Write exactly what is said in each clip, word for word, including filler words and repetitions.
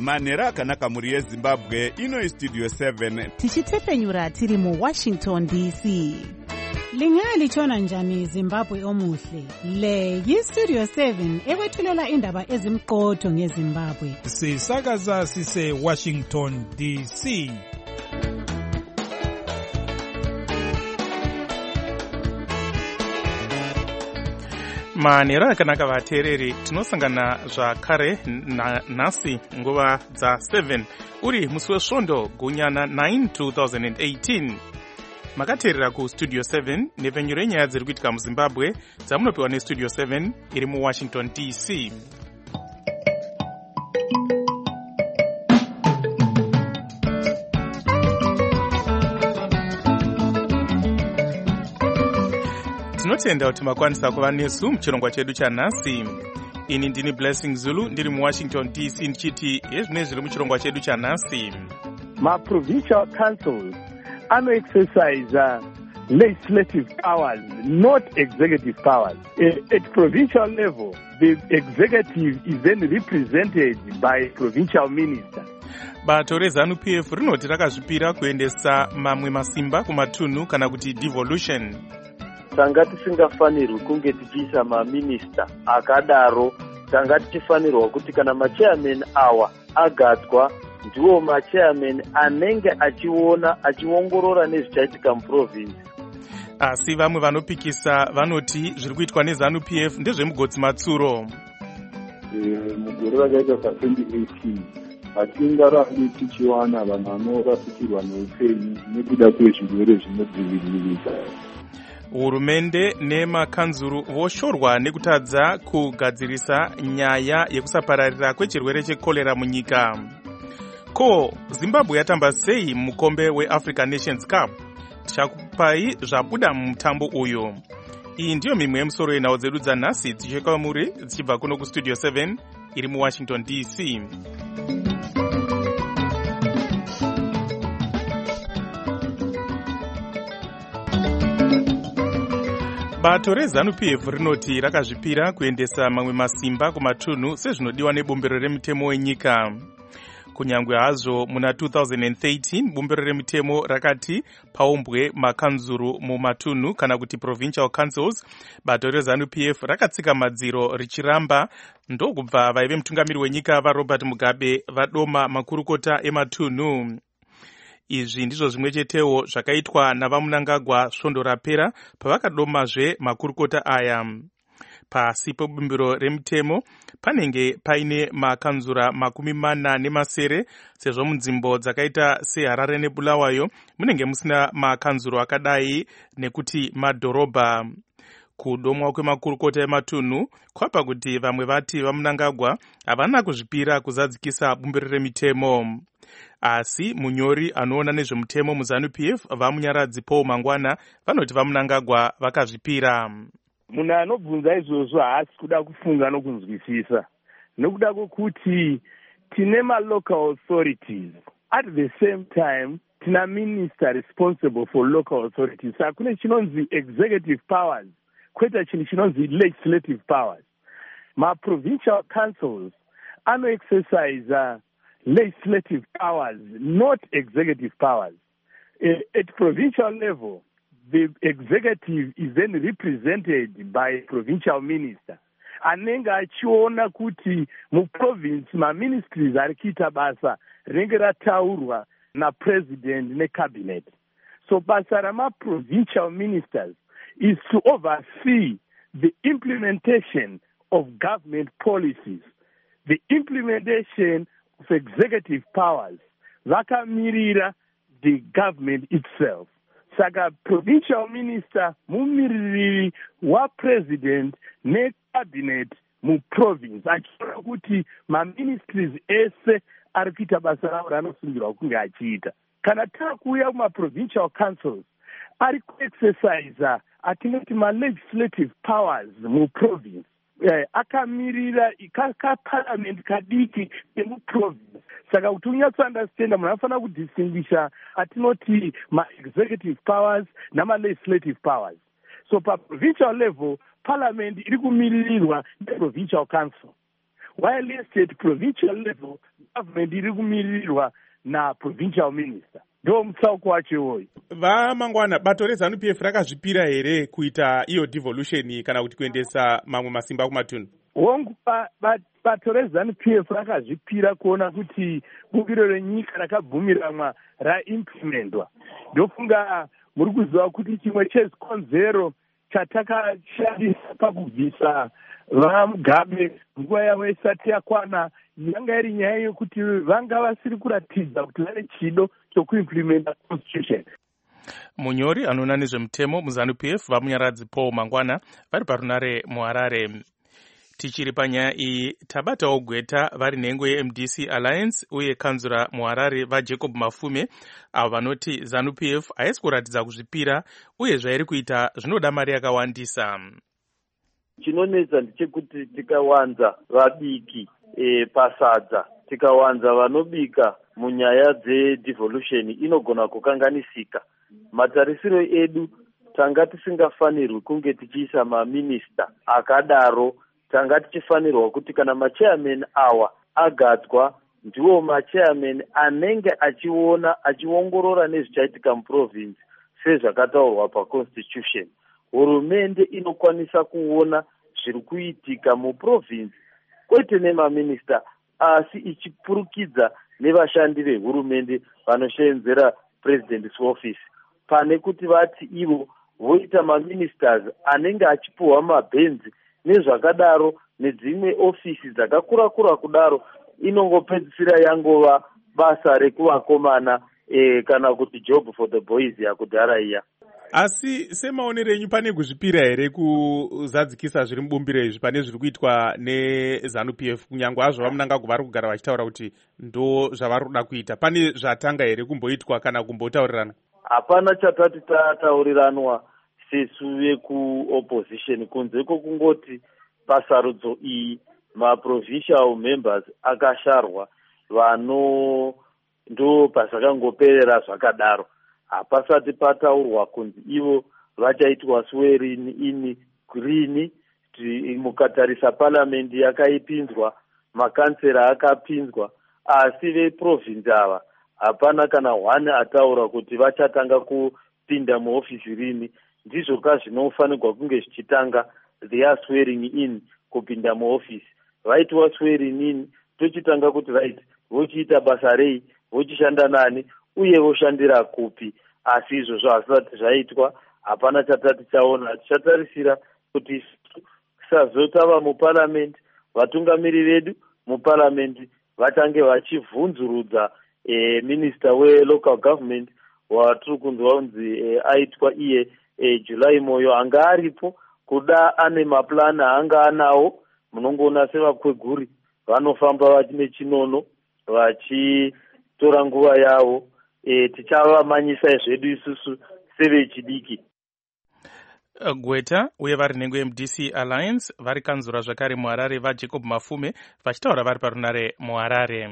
manhero akanaka mhuri yezimbabwe. Ino Studio seven tichitepfenyura tiri muWashington D C. Lingalitshona njani Zimbabwe omuhle? Le yiStudio seven ekwethulela indaba ezimqotho ngeZimbabwe. Sisakaza sise Washington D C. Manhero akanaka vateereri, tinosangana zvakare nhasi nguva dza seven uri musi wesvondo gunyana nine twenty eighteen. Makateerera kuStudio seven nepfenyuro yenyaya dziri kuitika muZimbabwe dzamunopiwa neStudio seven iri muWashington D C. Tinotenda kuti makwanisa kuva nesu muchirongwa chedu chanhasi. Ini ndini Blessing Zulu ndiri muWashington D C ndichiti hezvine zviri muchirongwa chedu chanhasi. Ma-provincial councils ano-exercise uh, legislative powers, not executive powers. Uh, at provincial level, the executive is then represented by provincial minister. Bato reZANU-P F rinoti rakazvipira kuendesa mamwe masimba kumatunhu kana kuti devolution. Tanga tisingafanirwi kunge tichiisa maminista akadaro. Tanga tichifanirwa kuti kana machairman awa agadzwa ndiwo machairman anenge achiona achiongorora nezvichaitika muprovince. Asi vamwe vanopikisa vanoti zviri kuitwa neZANU-P F ndezvemugodzi matsuro. Mugore rakaita pa twenty eighteen hatingarambi tichiwana vanhu vanorasikirwa neupenyu nekuda kwezvirwere zvinodziviririka. Hurumende nemakanzuru voshorwa nekutadza kugadzirisa nyaya yekusapararira kwechirwere chekolera munyika. Ko, Zimbabwe yatamba sei mukombe weAfrican Nations Cup? Tichakupai zvabuda mumutambo uyu. Iyi ndiyo mimwe yemusoro yenhau dzedu dzanhasi dzichikwamuri dzichibva kuno kuStudio seven iri muWashington D C. Bato reZANU-P F rinoti rakazvipira kuendesa mamwe masimba kumatunhu sezvinodiwa nebumbiro remutemo wenyika. Kunyangwe hazvo muna twenty thirteen bumbiro remutemo rakati paumbwe makanzuru mumatunhu kana kuti provincial councils, bato reZANU-P F rakatsika madziro richiramba ndokubva vaive mutungamiri wenyika vaRobert Mugabe vadoma makurukota ematunhu. Izvi ndizvo zvimwe chetewo zvakaitwa navaMnangagwa svondo rapera pavakadomazve makurukota aya. Pasi pebumbiro remutemo panenge paine makanzura makumi mana nemasere sezvo munzvimbo dzakaita seHarare neBulawayo munenge musina makanzuro akadai nekuti madhorobha. Kudomwa kwemakurukota ematunhu kwapa kuti vamwe vati vaMnangagwa havana kuzvipira kuzadzikisa bumbiro remitemo. Asi munyori anoona nezvemutemo muZANU-P F vamunyaradzi Paul Mangwana vanoti vaMnangagwa vakazvipira. Munhu anobvunza izvozvo haasi kuda kufunga nokunzwisisa, nokuda kwokuti tine ma-local authorities. At the same time, tina minister responsible for local authorities. Saka kune chinonzi executive powers, kweta chinhu chinonzi legislative powers. Ma-provincial councils ano-exercise uh, legislative powers, not executive powers. Uh, at provincial level, the executive is then represented by provincial minister. Anenge achiona kuti muprovince ma-ministries ari kuita basa rinenge rataurwa na-president ne-cabinet. So basa rama-provincial ministers is to oversee the implementation of government policies, the implementation of executive powers. Vakamirira the government itself. Saka provincial minister mumiririri wa-president ne-cabinet mu-province achiona kuti ma-ministries ese ari kuita basa ravo ranosungirwa kunge achiita. Kana takuuya kuma-provincial councils ari kuexercise atingati ma-legislative powers mu-province. Eh, akamirira kaparliament kadiki emuprovince. Saka kuti unyatsounderstanda munhu anofanira kudistinguisha atinoti ma-executive powers nama-legislative powers. So pa-provincial level, parliament iri kumiririrwa ne-provincial council. While at provincial level, government iri kumirirwa naprovincial minister. Ndo mutsauko wacho iwoyo. Vamangwana, bato rezanu P F rakazvipira here kuita iyo devolution kana kuti kuendesa mamwe masimba kumatunhu? Hongu bato rezanu P F rakazvipira kuona kuti bukiro renyika rakabvumiranwa raimplementwa. Ndofunga muri kuziva kuti chimwe chezikonzero chatakashandisa pakubvisa vaMugabe nguva yavo isati yakwana yanga iri nyaya yokuti vanga vasiri kuratidza kuti vane chido chokuimplementa constitution. Munyori anoona nezvemutemo muzanu P F vamunyaradzi Paul Mangwana vari parunare muHarare. Tichiri panyaya iyi tabatawo Gweta vari nhengo yeM D C Alliance uye kanzura muHarare vaJacob Mafume avo vanoti zanu P F haisi kuratidza kuzvipira uye zvairi kuita zvinoda mari yakawandisa. Chinonetsa ndechekuti tikawanza vabiki e, pasadza tikawanza vanobika munyaya dzedevolution inogona kukanganisika. Matarisiro edu tanga tisingafanirwi kunge tichiisa maminista akadaro. Tanga tichifanirwa kuti kana machairman awa agadzwa ndiwo machairman anenge achiona achiongorora nezvichaitika muprovince sezvakataurwa paconstitution. Hurumende inokwanisa kuona zviri kuitika muprovince kwete nemaminista asi ichipurukidza nevashandi vehurumende vanoshenzera president's office pane kuti vati ivo voita maministers anenge achipuhwa mabhenzi nezvakadaro nedzimwe ofisi dzakakura kura kudaro. Inongopedzisira yangova basa rekuvakomana e, kana kuti job for the boys yakudhara iya. Asi semaonero enyu pane kuzvipira here kuzadzikisa zviri mubumbiro izvi pane zviri kuitwa nezanu P F kunyange hazvo vamunanga kuvari kugara vachitaura kuti ndo zvavari kuda kuita? Pane zvatanga here kumboitwa kana kumbotaurirana? Hapana chatati tatauriranwa sesu vekuopposition kunze kwokungoti pasarudzo iyi maprovincial members akasharwa vano ndo pasakangoperera zvakadaro. Hapasati pataurwa kunzi ivo vachaitwa swearing in green. Mukatarisa parliament yakaipinzwa, makansera akapinzwa, asi veprovince ava hapana kana one ataura kuti vachatanga kupinda muofisi rini. Ndizvo ka zvinofanirwa kunge zvichitanga their swearing in kupinda muofisi. Vaitwa swearing in tochitanga kuti right vochiita basa rei, vochishanda nani uye voshandira kupi. Asi izvozvo hazvisati zvaitwa, hapana chatati chaona. Tichatarisira kuti sazotava muparliament, vatungamiri vedu muparliament vatange vachivhunzurudza e, minister welocal government watiri kunzwa unzi e, aitwa iye e, July Moyo anga aripo kuda ane maplani anga anawo. Munongoona sevakweguri vanofamba vachine chinono vachitora nguva yavo. E, tichavamanyisa zvedu isusu sevechidiki. Gweta uye vari nhengo yeM D C Alliance vari kanzura zvakare muHarare vaJacob Mafume vachitaura vari parunare muHarare.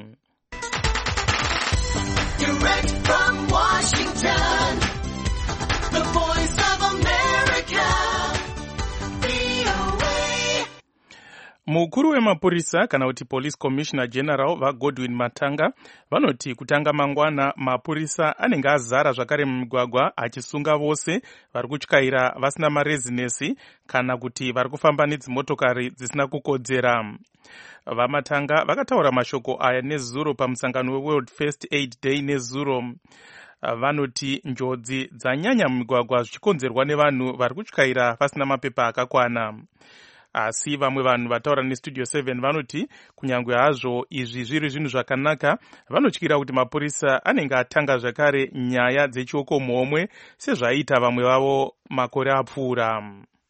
Direct from Washington, the voice of America, V O A. Mukuru wemapurisa kana kuti Police Commissioner General vaGodwin Matanga vanoti kutanga mangwana mapurisa anenge azara zvakare mumigwagwa achisunga vose vari kutyaira vasina marezinesi kana kuti vari kufamba nedzimotokari dzisina kukodzera. VaMatanga vakataura mashoko aya nezuro pamusangano weWorld First Aid Day nezuro. Vanoti njodzi dzanyanya mumigwagwa zvichikonzerwa nevanhu vari kutyaira vasina mapepa akakwana. Asi vamwe vanhu vataura neStudio seven vanoti kunyange hazvo izvi zviri zvinhu zvakanaka, vanotyira kuti mapurisa anenge atanga zvakare nyaya dzechioko muhomwe sezvaita vamwe vavo makore apfuura.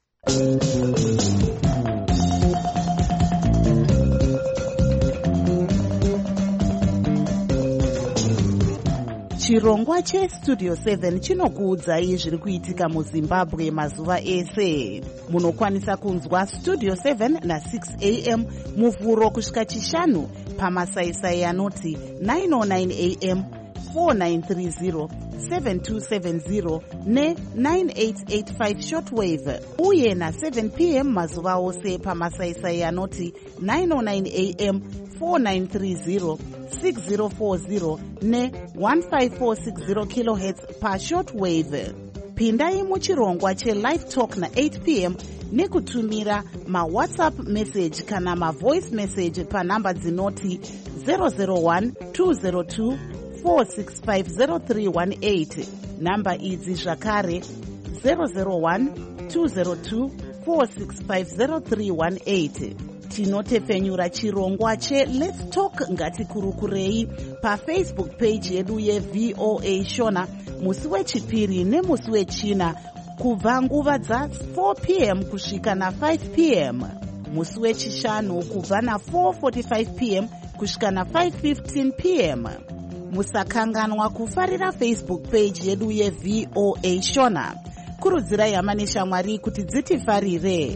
Chirongwa cheStudio seven chinokuudzai zviri kuitika muZimbabwe mazuva ese. Munokwanisa kunzwa Studio seven na six a m muvhuro kusvika chishanu pamasaisai anoti nine oh nine a m, four nine three zero, seven two seven zero ne nine eight eight five shortwave uye na seven p m mazuva ose pamasaisai anoti nine oh nine a m, four nine three zero, six zero four zero ne one five four six zero kilohertz pashortwave. Pindai muchirongwa chelive talk na eight p m nekutumira mawhatsapp message kana mavoice message panhamba dzinoti zero zero one two zero two four six five zero three one eight. Namba idzi zvakare zero zero one two zero two four six five zero three one eight. Tinotefenyura chirongwa che Let's Talk ngatikurukurei pafacebook page yedu yeV O A Shona musi wechipiri nemusi wechina kubva nguva dza four p m kusvika na five p m, musi wechishanu kubva na four forty-five p m kusvika na five fifteen p m. Musakanganwa kufarira Facebook page yedu yeV O A Shona. Kurudzirai hama neshamwari kuti dzitifarire.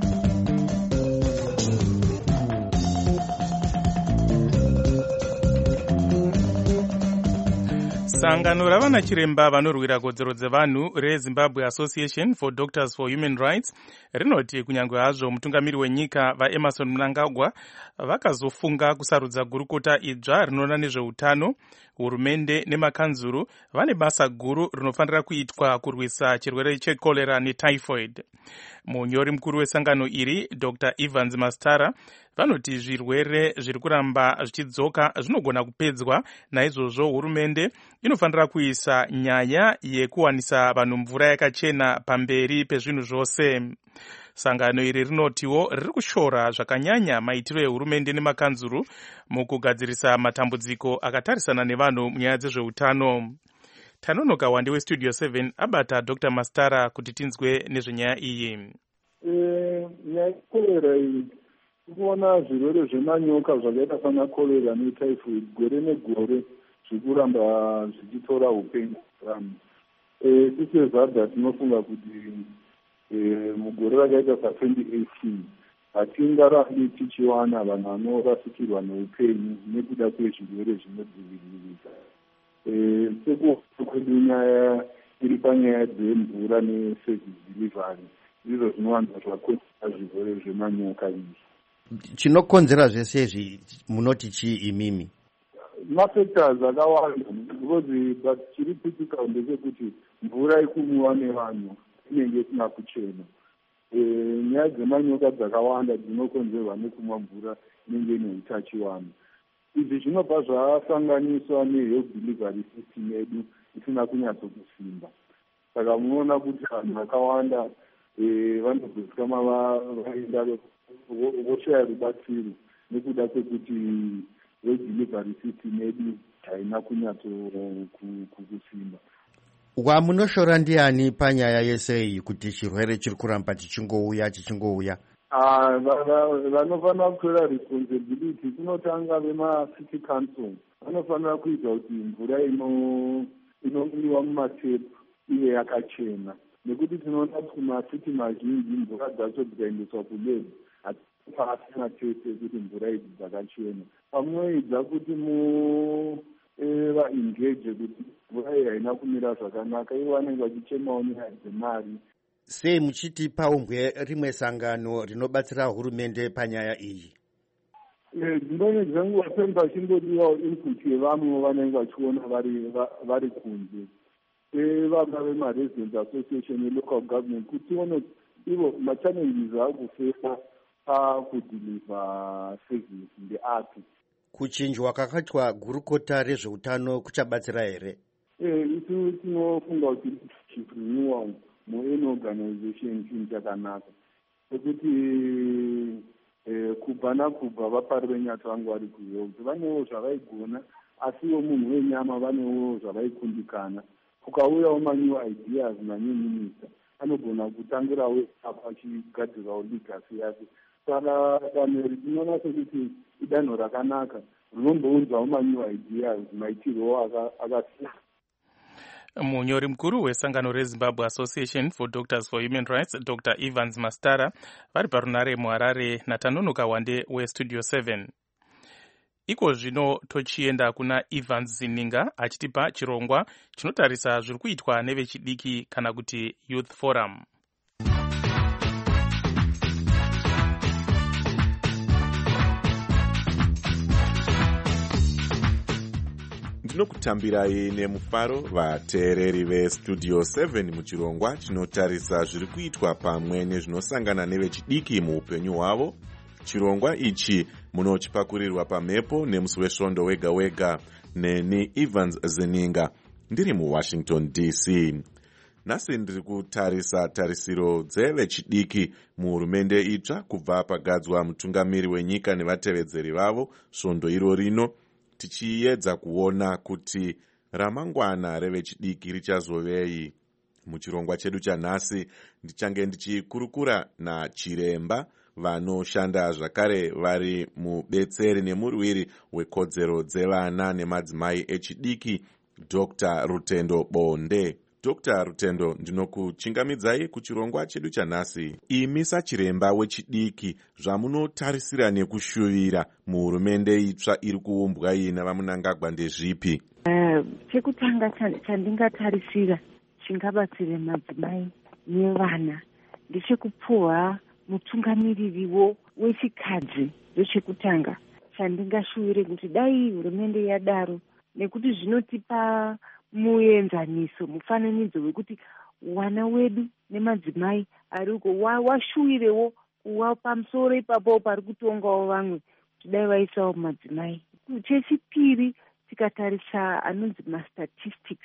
Sangano ravana chiremba vanorwira kodzero dzevanhu reZimbabwe Association for Doctors for Human Rights rinoti kunyangwe hazvo mutungamiri wenyika vaEmerson Mnangagwa vakazofunga kusarudza gurukota idzva rinoona nezveutano, hurumende nemakanzuru vane basa guru rinofanira kuitwa kurwisa chirwere chekolera netyphoid. Munyori mukuru wesangano iri Doctor Evans Mastara vanoti zvirwere zviri kuramba zvichidzoka zvinogona kupedzwa, naizvozvo hurumende inofanira kuisa nyaya yekuwanisa vanhu mvura yakachena pamberi pezvinhu zvose. Sangano iri rinotiwo riri kushora zvakanyanya maitiro ehurumende nemakanzuru mukugadzirisa matambudziko akatarisana nevanhu munyaya dzezveutano. Tanonoka wande westudio seven abata Doctor Mastara kuti tinzwe nezvenyaya iyi. Eh, nyaya kolera iyi kuona zvirwere zvemanyoka zvakaita sana kolera netyphoid gore negore zvikuramba zvichitora upenyu hwevanhu. Eh, tisezadha tinofunga kuti eh, mugore rakaita sa-twenty eighteen hatingarambi tichiwana vanhu vanorasikirwa neupenyu nekuda kwezvirwere zvinodziviririka. Eh, sekuona kwedu nyaya iri panyaya dzemvura neservice delivery izvo zvinowanza zvakonzera zvirwere zvemanyoka izvi. Chinokonzera zvese izvi munoti chii imimi? Mafactors akawanda because but chiri critical ndechekuti mvura ikumwiwa nevanhu inenge isina kuchena. Eh, nyaya dzemanyoka dzakawanda dzinokonzerwa nekumwa mvura inenge ine utachiwana. Izvi zvinobva zvasanganiswa nehealth delivery system yedu isina kunyatsokusimba. Saka munoona kuti vanhu vakawanda vanozosvikama vaenda voshaya rubatsiro nekuda kwekuti health delivery system yedu haina kunyatsokusimba. Wamunoshora ndiani panyaya yese iyi kuti chirwere chiri kuramba chichingouya chichingouya? Ah, vanofanira kutora responsibility kunotanga vema-city council. Vanofanira kuita kuti mvura inomwiwa mumatepu ive yakachena. Nekuti tinoona kuti ma-city mazhinji mvura dzacho dzikaendeswa kulebhu hatisina tese kuti mvura idzi dzakachena. Pamunoedza kuti vaengage kuti mvura iyi haina kumira zvakanaka, ivo vanenge vachichemawo nyaya dzemari. Sei muchiti paumbwe rimwe sangano rinobatsira hurumende panyaya iyi? Ndinone dzangu vapembe vachimbodiwawo input yevamwe vanenge vachiona vari kunze. Vana vema-Residents Association yelocal government kuti tione ivo machallenges akufesa pakudeliver service ndeapi. Kuchinjwa kakaitwa gurukota rezveutano kuchabatsira here? Isu tinofunga kuti chief renewal mueni organization chinhu chakanaka sekuti kubva nakubva vapari venyatso vangu vari kuhealth vanewo zvavaigona, asiwo munhu wenyama vanewo zvavaikundikana. Kukauyawo manew ideas nanew minister anogona kutangirawo apa achigadzirawo legacy yake. Saka danho iri tinoona sekuti idanho rakanaka rinombounzawo manew ideas maitirwo akasiyana. Munyori mukuru wesangano reZimbabwe Association for Doctors for Human Rights Doctor Evans Mastara vari parunare muHarare naTanonoka wande westudio seven. Iko zvino tochienda kuna Evans Zininga achitipa chirongwa chinotarisa zviri kuitwa nevechidiki kana kuti Youth Forum. tinokutambirai nemufaro vateereri vestudio seven muchirongwa chinotarisa zviri kuitwa pamwe nezvinosangana nevechidiki muupenyu hwavo. Chirongwa ichi munochipakurirwa pamhepo nemusi wesvondo wega wega neni Evans Zeninga ndiri muWashington D C. Nhasi ndiri kutarisa tarisiro dzevechidiki muhurumende itsva kubva pagadzwa mutungamiri wenyika nevatevedzeri vavo svondo iro rino, tichiedza kuona kuti ramangwana revechidiki richazovei. Muchirongwa chedu chanhasi ndichange ndichikurukura nachiremba vanoshanda zvakare vari mubetseri nemurwiri wekodzero dzevana nemadzimai echidiki, Doctor Rutendo Bonde. Doctor Rutendo, ndinokuchingamidzai kuchirongwa chedu chanhasi. Imi sachiremba wechidiki, zvamunotarisira nekushuvira muhurumende itsva iri kuumbwa iyi navamunangagwa ndezvipi? Uh, chekutanga chandingatarisira chingabatsire madzimai nevana ndechekupfuwa mutungamiririwo wechikadzi. Ndochekutanga chandingashuvire kuti dai hurumende yadaro, nekuti zvinotipa muenzaniso, mufananidzo wekuti wana wedu nemadzimai ariko washuwirewo kuwa pamusoro ipapo pari kutongawo vamwe kuti dai vaisawo madzimai. Chechipiri, tikatarisa anonzi mastatistics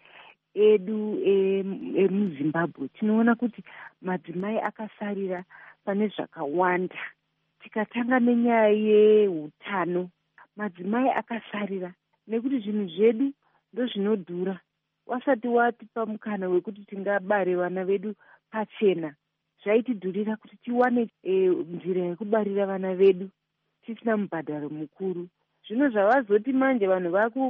edu emuZimbabwe, tinoona kuti madzimai akasarira pane zvakawanda. Tikatanga nenyaya yeutano, madzimai akasarira nekuti zvinhu zvedu ndozvinodhura. Wasati watipa mukana wekuti tingabare vana vedu pachena, zvaitidhurira kuti tiwane e, nzira yekubarira vana vedu tisina mubhadharo mukuru. Zvino zvavazoti manje vanhu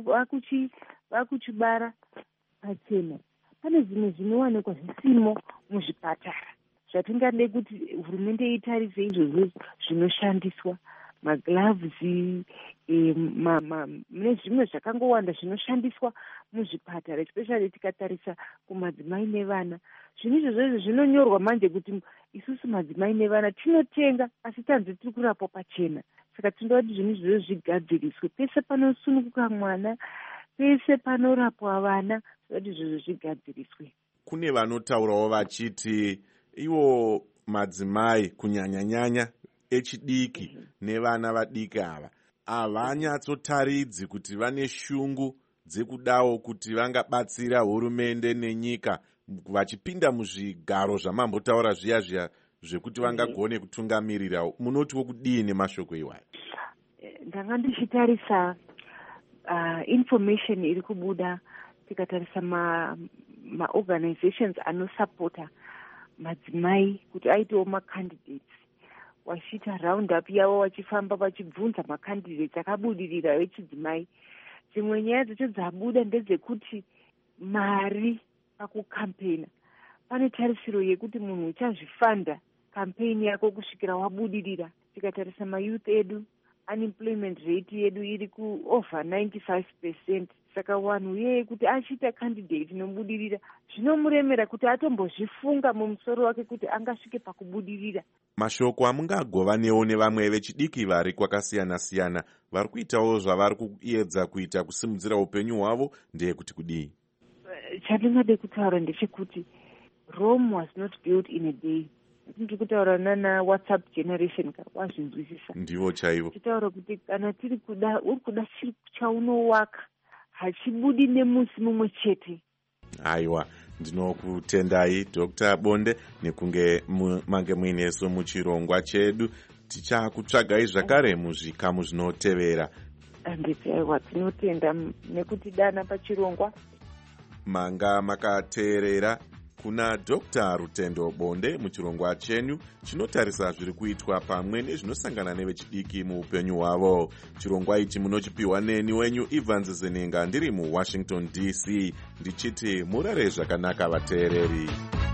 vakuchibara pachena, pane zvimwe zvinowanikwa zvisimo muzvipatara zvatingade kuti hurumende itarise izvozvo zvinoshandiswa, magloves, e, ma, ma, nezvimwe zvakangowanda zvinoshandiswa muzvipatara, especially tikatarisa kumadzimai nevana. Zvinhu izvozvo zvinonyorwa manje kuti isusu madzimai nevana tinotenga, asi tanzi tiri kurapwa pachena. Saka tinoda kuti zvinhu izvozvo zvigadziriswe. Pese panosununguka mwana, pese panorapwa vana, kuti izvozvo zvigadziriswe. Kune vanotaurawo vachiti iwo madzimai kunyanya-nyanya echidiki nevana vadiki ava havanyatsotaridzi kuti vane shungu dzekudawo kuti vangabatsira hurumende nenyika vachipinda muzvigaro zvamambotaura zviya zviya zvekuti vangagone kutungamirira. Munotiwo kudii nemashoko iwayo? Ndanga ndichitarisa uh, information iri kubuda, tikatarisa ma, ma organizations anosapota madzimai kuti aitewo macandidates, wachiita round up yavo vachifamba vachibvunza macandidates akabudirira vechidzimai. Dzimwe nyaya dzacho dzabuda ndedzekuti mari pakukampena, pane tarisiro yekuti munhu uchazvifanda kampeni yako kusvikira wabudirira. Tikatarisa mayouth edu, unemployment rate yedu iri ku over ninety-five percent. Saka wanhu yeye kuti achiita candidate inobudirira zvinomuremera kuti atombozvifunga mumusoro wake kuti angasvike pakubudirira. Mashoko amungagovanewo nevamwe vechidiki vari kwakasiyana-siyana vari kuitawo zvavari kuedza kuita kusimudzira upenyu hwavo ndeyekuti kudii? Chandingade kutaura ndechekuti Rome was not built in a day. Tiri kutaura nana WhatsApp generation ka wazvinzwisisa. Ndivo chaivo. Titaura kuti kana tiri kuda uri kuda chiri chaunowaka hachibudi nemusi mumwe chete. Aiwa, ndinokutendai Doctor Bonde nekunge mange muineso muchirongwa chedu. Tichakutsvagai zvakare muzvikamu zvinotevera. Anditi aiwa, tinotenda nekuti dana pachirongwa. Manga makateerera kuna Doctor Rutendo Bonde muchirongwa chenyu chinotarisa zviri kuitwa pamwe nezvinosangana nevechidiki muupenyu hwavo. Chirongwa ichi munochipiwa neni wenyu Evans Zeninga ndiri muWashington D C ndichiti murare zvakanaka vateereri.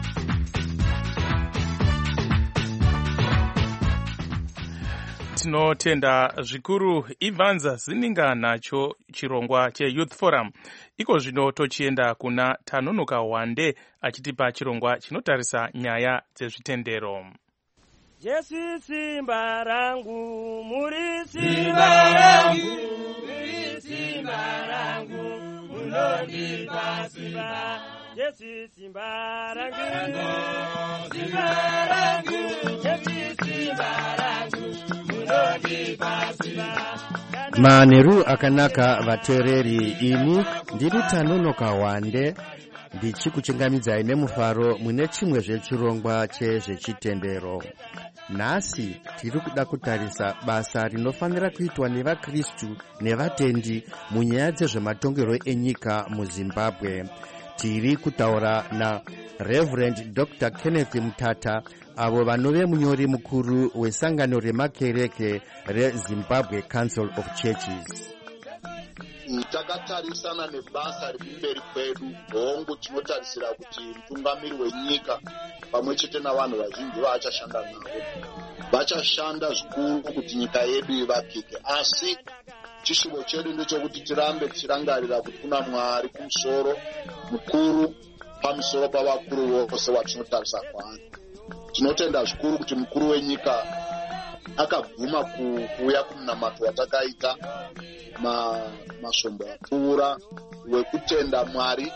Tinotenda zvikuru Evans Zeninga nacho chirongwa cheYouth Forum. Iko zvino tochienda kuna Tanonoka Wande achitipa chirongwa chinotarisa nyaya dzezvitendero. Jesu simba rangu, muri simba rangu, muri simba rangu. unondipa simba. Yesu simba rangu, simba rangu, Yesu simba rangu, unondipa simba. Maneru akanaka vateereri, ini ndiri Tanonoka Wande ndichikuchingamidzai nemufaro mune chimwe zvechirongwa chezvechitendero. Nhasi tiri kuda kutarisa basa rinofanira kuitwa nevakristu nevatendi munyaya dzezvematongero enyika muZimbabwe. Tiri kutaura na Reverend Doctor Kenneth Mutata, avo vanove munyori mukuru wesangano remakereke reZimbabwe Council of Churches. Takatarisana nebasa riri mberi kwedu, hongu tinotarisira kuti mutungamiri wenyika pamwe chete navanhu vazhinji vachashanda navo vachashanda zvikuru kuti nyika yedu ivakike. Asi chishuvo chedu ndechekuti tirambe tichirangarira kuti kuna Mwari kumusoro mukuru pamusoro pavakuru vose watinotarisa kwaari. Tinotenda zvikuru kuti mukuru wenyika akabvuma kuuya kumunamato watakaita masvombo apfuura wekutenda Mwari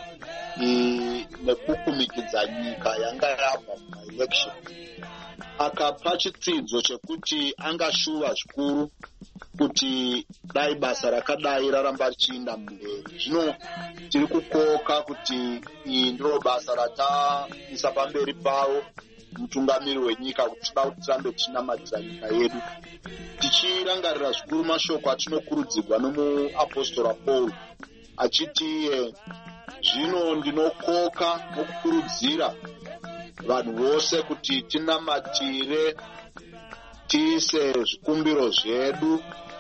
nekukumikidza nyika yanga yabva mumaelection. Akapa chitsidzo chekuti angashuva zvikuru kuti dai basa rakadai raramba richiinda mberi. Zvino tiri kukoka kuti iyi ndiro basa rataisa pamberi pavo mutungamiri wenyika, kuti tida kuti tirambe tichinamatira nyika yedu tichirangarira zvikuru mashoko atinokurudzirwa nomuapostora Paul achiti zvino ndinokoka nokukurudzira vanhu vose kuti tinamatire, tiise zvikumbiro zvedu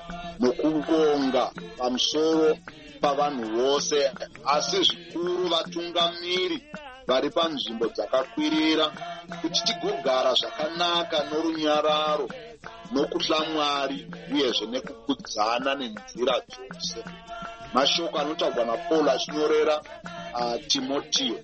nokuvonga pamusoro pavanhu vose, asi zvikuru vatungamiri vari panzvimbo dzakakwirira, kuti tigogara zvakanaka norunyararo nokutya Mwari uyezve nekukudzana nenzira dzose. Mashoko anotaurwa naPaul achinyorera uh, Timoteo.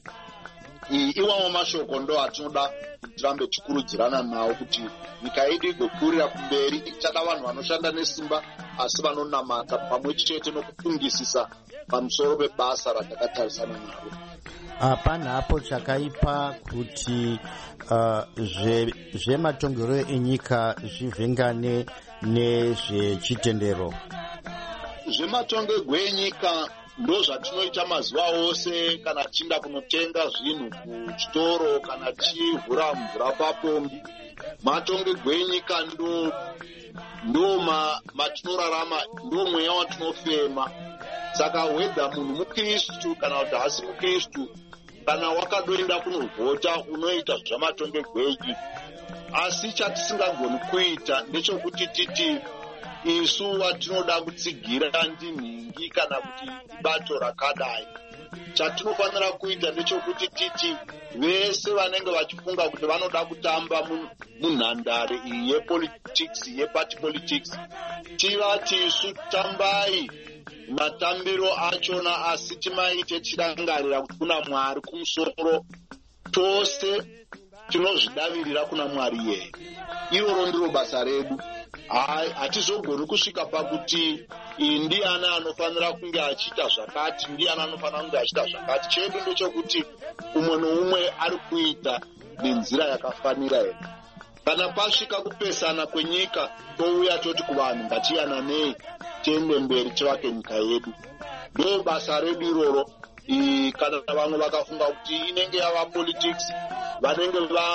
Iwawo mashoko ndo atinoda tirambe tikurudzirana nawo kuti nyika yedu igokurira kumberi. Tichada vanhu vanoshanda nesimba asi vanonamata pamwe chete nokufungisisa pamusoro pebasa ratakatarisana naro. Panapo chakaipa kuti uh, zvematongero enyika zvivhengane nezvechitendero. Zvematongerwo enyika ndo zvatinoita mazuva ose kana tichinda kunotenga zvinhu kuchitoro kana tichivhura mvura papombi. Matongerwo enyika ndo ndo matinorarama, ndo mweya watinofema. Saka whether munhu mukristu kana kuti hasi mukristu, kana wakadoenda kunovhota unoita zvamatongerwo enyika. Asi chatisingagoni kuita ndechekuti titi isu watinoda kutsigira ndinhingi kana kuti ibato rakadai. Chatinofanira kuita ndechekuti titi vese vanenge vachifunga kuti vanoda kutamba munhandare iyi yepolitics, yeparty politics, tivati isu tambai matambiro achona, asi timaite tichirangarira kuti kuna Mwari kumusoro, tose tinozvidavirira kuna Mwari yeye. Iroro ndiro basa redu. Hatizogoni kusvika pakuti ndiani anofanira kunge achiita zvakati, ndiani anofanira kunge achiita zvakati. Chedu ndechekuti umwe noumwe ari kuita nenzira yakafanira here. Kana pasvika kupesana kwenyika, touya toti kuvanhu ngatiyananei tiende mberi tivake nyika yedu. Ndo basa redu iroro. Kana vamwe vakafunga kuti inenge yava politics, vanenge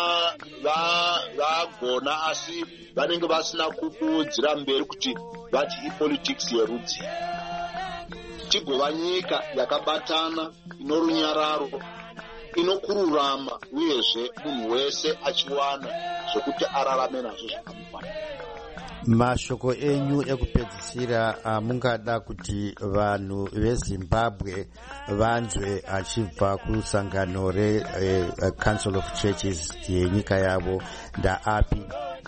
vagona va, va asi vanenge vasina kukudzira mberi kuti vati ipolitics yerudzi. Tigova nyika yakabatana, inorunyararo, inokururama, uyezve munhu wese achiwana zvokuti ararame nazvo zvakamufana. Mashoko enyu ekupedzisira mungada kuti vanhu veZimbabwe vanzwe achibva kusangano reCouncil of Churches yenyika yavo ndaapi?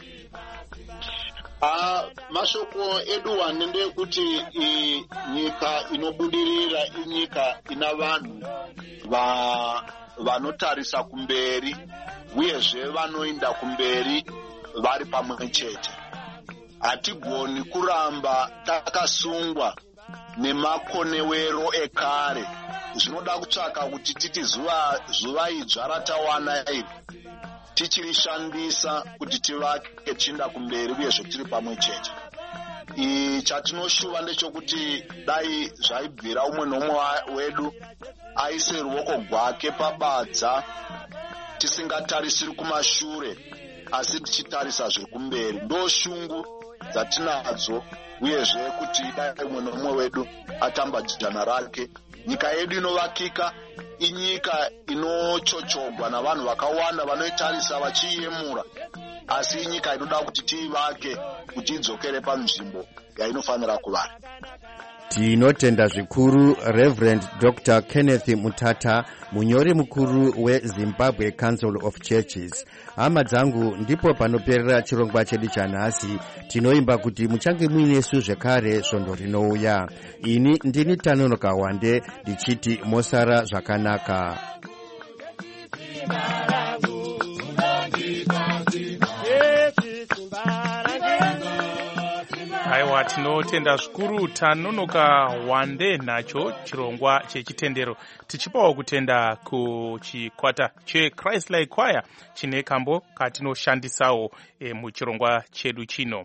Uh, mashoko edu wane ndekuti nyika inobudirira inyika ina vanhu va vanotarisa kumberi uyezve vanoinda kumberi vari pamwe chete. Hatigoni kuramba takasungwa nemakonewero ekare. Zvinoda kutsvaka kuti titi zuva zuva idzva ratawana iri tichirishandisa kuti tivake chinda kumberi uyezve tiri pamwe chete. Chatinoshuva ndechokuti dai zvaibvira umwe nomwe wedu aise ruoko rwake pabadza, tisingatarisiri kumashure asi tichitarisa zviri kumberi. Ndo shungu dzatinadzo, uyezve kuti dai umwe nomwe wedu atamba jana rake. Nyika yedu inovakika inyika inochochogwa navanhu vakawanda vanoitarisa vachiiyemura, asi inyika inoda kuti tiivake kuti idzokere panzvimbo yainofanira kuva. Tinotenda zvikuru Reverend Doctor Kenneth Mutata, munyori mukuru weZimbabwe Council of Churches. Hama dzangu, ndipo panoperera chirongwa chedu chanhasi. Tinoimba kuti muchange muinesu zvekare svondo rinouya. Ini ndini Tanonoka Wande ndichiti mosara zvakanaka. Aiwa, tinotenda zvikuru Tanonoka Wande nacho chirongwa chechitendero. Tichipawo kutenda kuchikwata cheChrist Like Choir chine kambo katinoshandisawo e, muchirongwa chedu chino.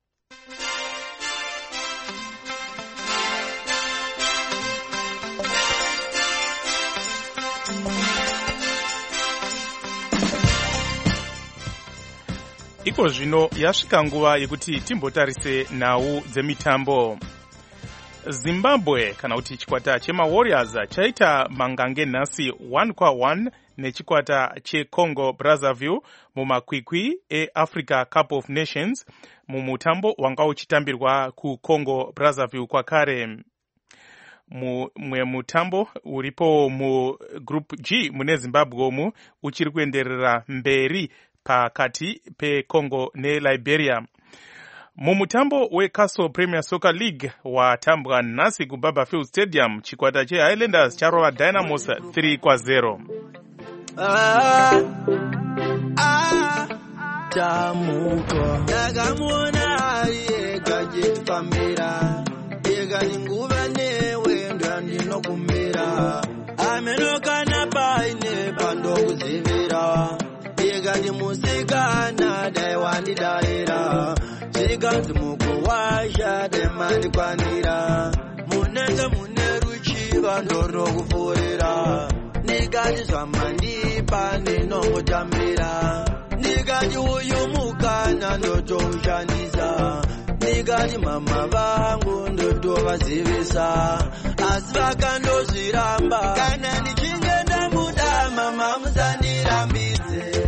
Iko zvino yasvika nguva yekuti timbotarise nhau dzemitambo. Zimbabwe kana kuti chikwata chema Warriors chaita mangange nhasi one kwa one nechikwata cheCongo Brazzaville mumakwikwi eAfrica Cup of Nations mumutambo wanga uchitambirwa kuCongo Brazzaville kwakare. Mumwe mutambo uripo mu Group G mune Zimbabwe mu uchiri kuenderera mberi pakati peCongo neLiberia. Mumutambo weCastle Premier Soccer League watambwa nhasi kuBaba Field Stadium, chikwata cheHighlanders charova Dynamos three kwa zero. Ah, ah, tamuko ndakamona ariega jekufambira ega ninguva newe ndandinokumira amenokana paine pandokuzivira ega ndimusikana dai wandidaira zvikanzi mukuwasha demandikwanira munenge mune ruchiva ndorokupfuurira ndikati zvamandipa ndinongotambira ndikati uyu mukana ndotoushandisa ndikati mama vangu ndotovazivisa asi vakandozviramba kana ndichinge ndamuda mama musandirambidze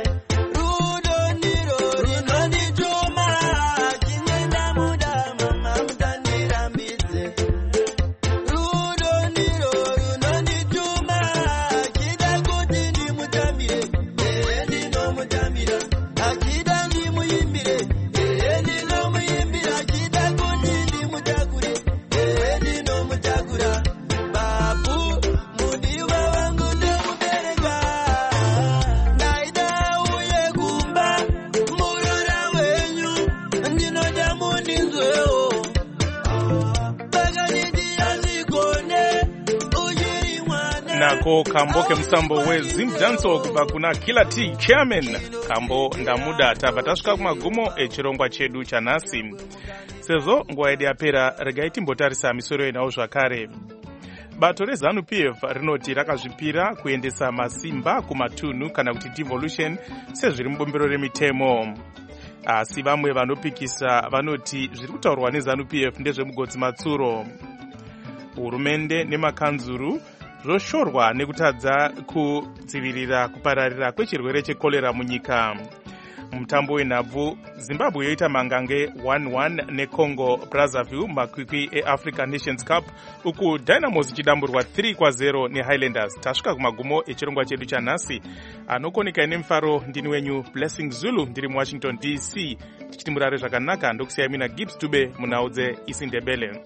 nako kambo kemusambo weZimdanso kubva kuna Killer T Chairman. Kambo ndamuda tabva tasvika kumagumo echirongwa chedu chanhasi. Sezvo nguva yedu yapera, regai timbotarisa misoro yenawo zvakare. Bato reZANU P F rinoti rakazvipira kuendesa masimba kumatunhu kana kuti devolution sezviri mubombero remitemo. Asi vamwe vanopikisa vanoti zviri kutaurwa neZANU P F ndezvemugodzi matsuro. Hurumende nemakanzuru zvoshorwa nekutadza kudzivirira kupararira kwechirwere chekolera munyika. Mutambo wenhabvu, Zimbabwe yoita mangange one one neCongo Brazzaville makwikwi eAfrica Nations Cup, uku Dynamos ichidamburwa three kwa zero neHighlanders. Tasvika kumagumo echirongwa chedu chanhasi. Anokoneka nemufaro ndini wenyu Blessing Zulu ndiri muWashington D C. Tichiti murare zvakanaka, ndokusiyai mina Gibbs Dube munhau dzeIsindebele.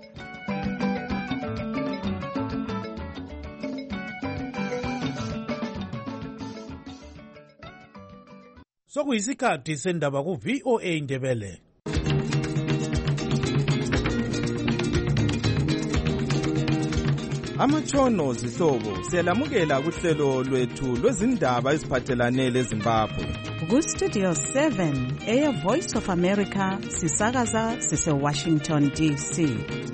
Sokuyisikhathi sendaba ku-V O A Ndebele. amatshono zihlobo siyalamukela kuhlelo lwethu lwezindaba eziphathelane leZimbabwe. Ku-Studio seven eya Voice of America sisakaza sise-Washington D C.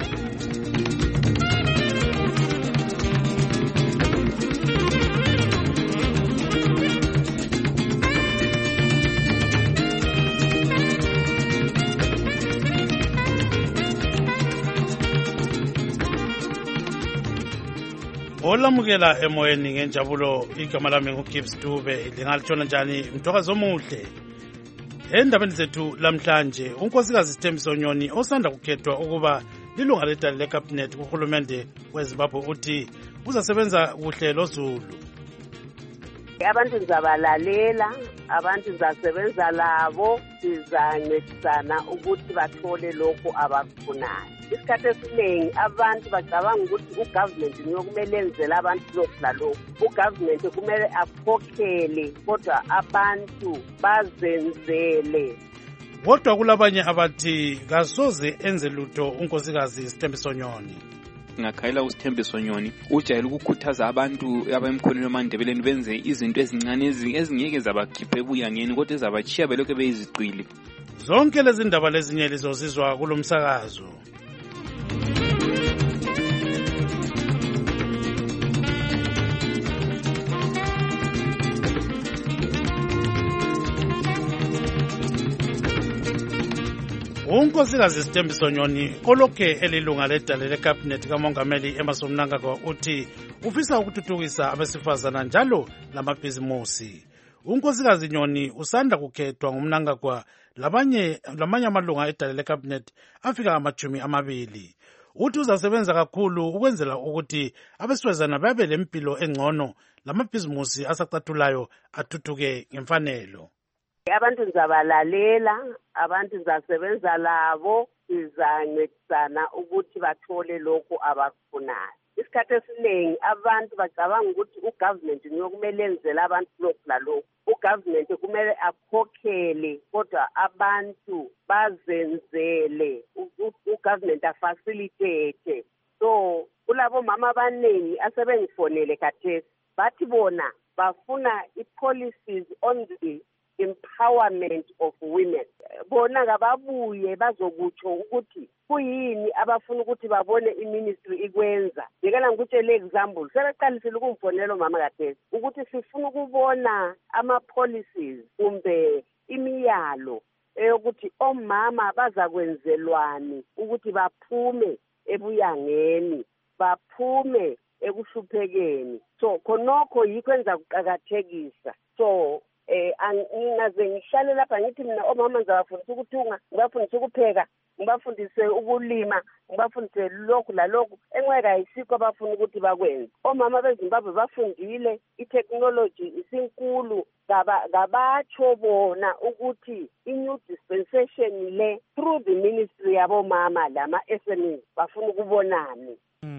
olamukela emoyeni ngenjabulo igama lami nguGibbs Dube lingalithona njani mthokazi omuhle endabeni zethu lamhlanje unkosikazi Sithembiso Nyoni osanda kukhethwa ukuba lilunga ledala lecabinet kuhulumende weZimbabwe uthi uzasebenza kuhle loZulu. Abantu ngizabalalela, abantu ngizasebenza labo, sizancedisana ukuthi bathole lokho abakufunayo. Isikhathi esiningi abantu bacabanga ukuthi ugovernment niyo kumele enzele abantu lokhu lalokhu. Ugovernment kumele akhokhele kodwa abantu bazenzele. Kodwa kulabanye abathi kasoze enze lutho unkosikazi Sithembiso Nyoni. Ngakhayela uSithembiso Nyoni ujayele ukukhuthaza abantu abemkhonweni wamandebeleni benze izinto ezincane ezingeke zabakhiphe ebuyangeni kodwa ezabachiya belokhu beyiziqili. Zonke lezi ndaba lezinye lizozizwa kulomsakazo. unkosikazi Sithembiso Nyoni olokhe elilunga ledala lecabinet kamongameli Emmerson Mnangagwa uthi ufisa ukuthuthukisa abesifazana njalo lamabhizimusi. unkosikazi Nyoni usanda kukhethwa ngumnangagwa labanye lamanye amalunga edala lecabinet afika amajumi amabili. Uthi uzasebenza kakhulu ukwenzela ukuthi abesifazana babe lempilo engcono lamabhizimusi asaqathulayo athuthuke ngemfanelo. Abantu ngizabalalela, abantu ngizasebenza labo, sizancedisana ukuthi bathole lokho abakufunayo. Isikhathi esiningi abantu bacabanga ukuthi ugovernment niyo kumele enzele abantu lokhu lalokhu. Ugovernment kumele akhokhele kodwa abantu bazenzele. Ugovernment afacilitate. So kulabo mama abaningi asebengifonele khathesi bathi bona bafuna i-policies on the empowerment of women. Bona ngababuye bazokutsho ukuthi kuyini abafuna ukuthi babone iministry ikwenza. Ngekela ngikutshele example sebeqalisile ukumfonela mama kathesi ukuthi sifuna ukubona ama policies kumbe imiyalo eyokuthi omama bazakwenzelwani ukuthi baphume ebuyangeni, baphume ekuhluphekeni. So khonokho yikho enza kuqakathekisa. So eh anginaze ngihlale lapha ngithi mina omama ngizabafundisa ukuthunga, ngibafundise ukupheka, ngibafundise ukulima, ngibafundise lokhu lalokhu enqweka ayisikho abafuna ukuthi bakwenze. Omama beZimbabwe bafundile, i-technology isinkulu, ngabatsho bona ukuthi i-new dispensation le through the ministry yabomama lama S M Es bafuna ukubonani.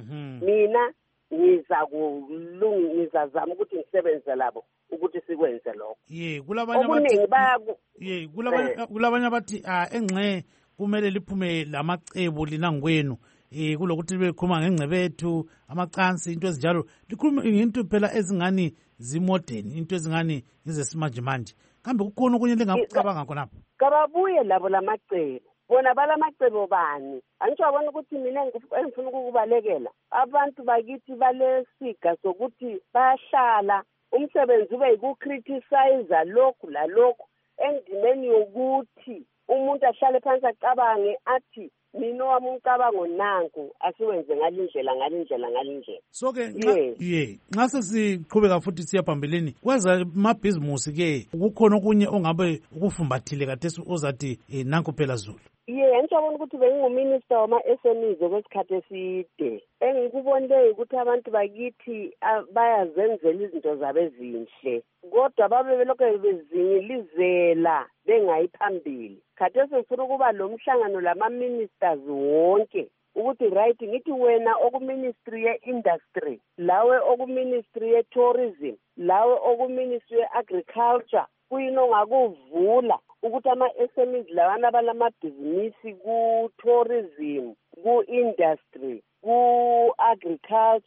Mina ngiza kulunga ngizazama ukuthi ngisebenze labo ukuthi sikwenze lokho. Ye kulabanye abathi ye kulabanye kulabanye abathi engxe kumele liphume lamacebo linangwenu eh kulokuthi bekhuluma ngengcebethu amacansi into ezinjalo likhuluma ngento phela ezingani zimodern into ezingani ngezesimanje manje kambe kukhona okunye lengakucabanga khonapho. Kababuye labo lamacebo bona balamacebo bani angisho abona ukuthi mina ngifuna ukubalekela abantu bakithi balesiga sokuthi bayahlala umsebenzi ube yikukriticize lokhu lalokhu endimeni yokuthi umuntu ahlale phansi acabange athi mina wami umcabango nanku asiwenze ngalindlela ngalindlela ngalindlela. So ke ye nxa sesiqhubeka futhi siya phambeleni kweza amabhizimusi ke ukukhona okunye ongabe ukufumbathile kade uzathi nanku phela Zulu. Ye ngicabona ukuthi benginguminister wama S M Es kwesikhathi eside engikubonile ukuthi abantu bakithi bayazenzela izinto zabo ezinhle kodwa babe belokho bezinyilizela bengayiphambili. Khathesi sifuna ukuba lo mhlangano lama ministers wonke ukuthi right ngithi wena okuministry ye-industry, lawe okuministry ye-tourism, lawe okuministry ye-agriculture kuyini ongakuvula ukuthi ama-S M Es lawana balamabhizinisi ku-tourism, ku-industry, ku-agriculture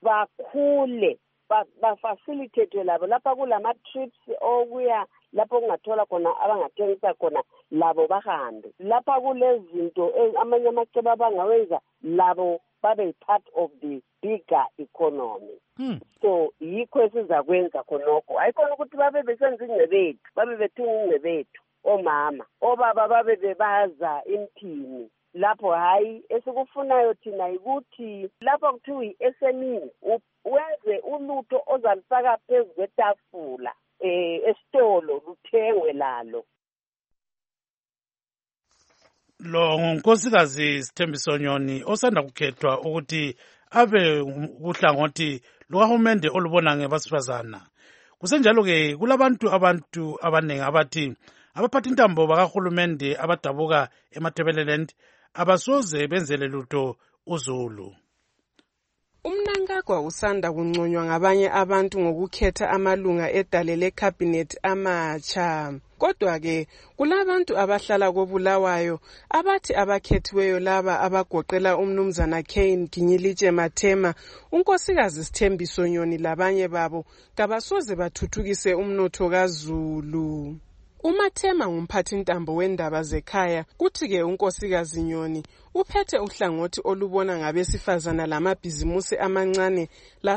bakhule bafacilitate labo lapha kulama trips okuya lapho kungathola khona abangathengisa khona labo bahambe lapha kulezinto amanye amacebo abangawenza labo babe part of the bigger economy. Hmm. So yikho esizakwenza khonokho ayikhona ukuthi babe besenza ingcebethu babe bethinga ingcebethu omama obaba babe bebaza imthini lapho hayi esikufunayo thina ukuthi lapho kuthiwa i-S M E wenze ulutho ozalifaka phezu kwetafula eh esitolo luthengwe lalo. Lo nkosikazi Sithembiso Nyoni osanda kukhethwa ukuthi abe uhlangothi lukahulumende olubona ngebasifazana. Kusenjalo ke kulabantu abantu abanengi abathi abaphatha intambo bakahulumende abadabuka eMatabeleland abasoze benzele lutho uZulu. Umnankagwa usanda kunconywa ngabanye abantu ngokukhetha amalunga edale lecabinet amatsha. Kodwa ke kulabantu abahlala koBulawayo abathi abakhethiweyo laba abagoqela umnumzana Kane Ginyilitshe Mathema, unkosikazi Sithembiso Nyoni labanye babo kabasoze bathuthukise umnotho kaZulu. uMathema ngumphathi ntambo wendaba zekhaya kuthi ke unkosikazi Nyoni uphethe uhlangothi olubona ngabesifazana lamabhizimusi amancane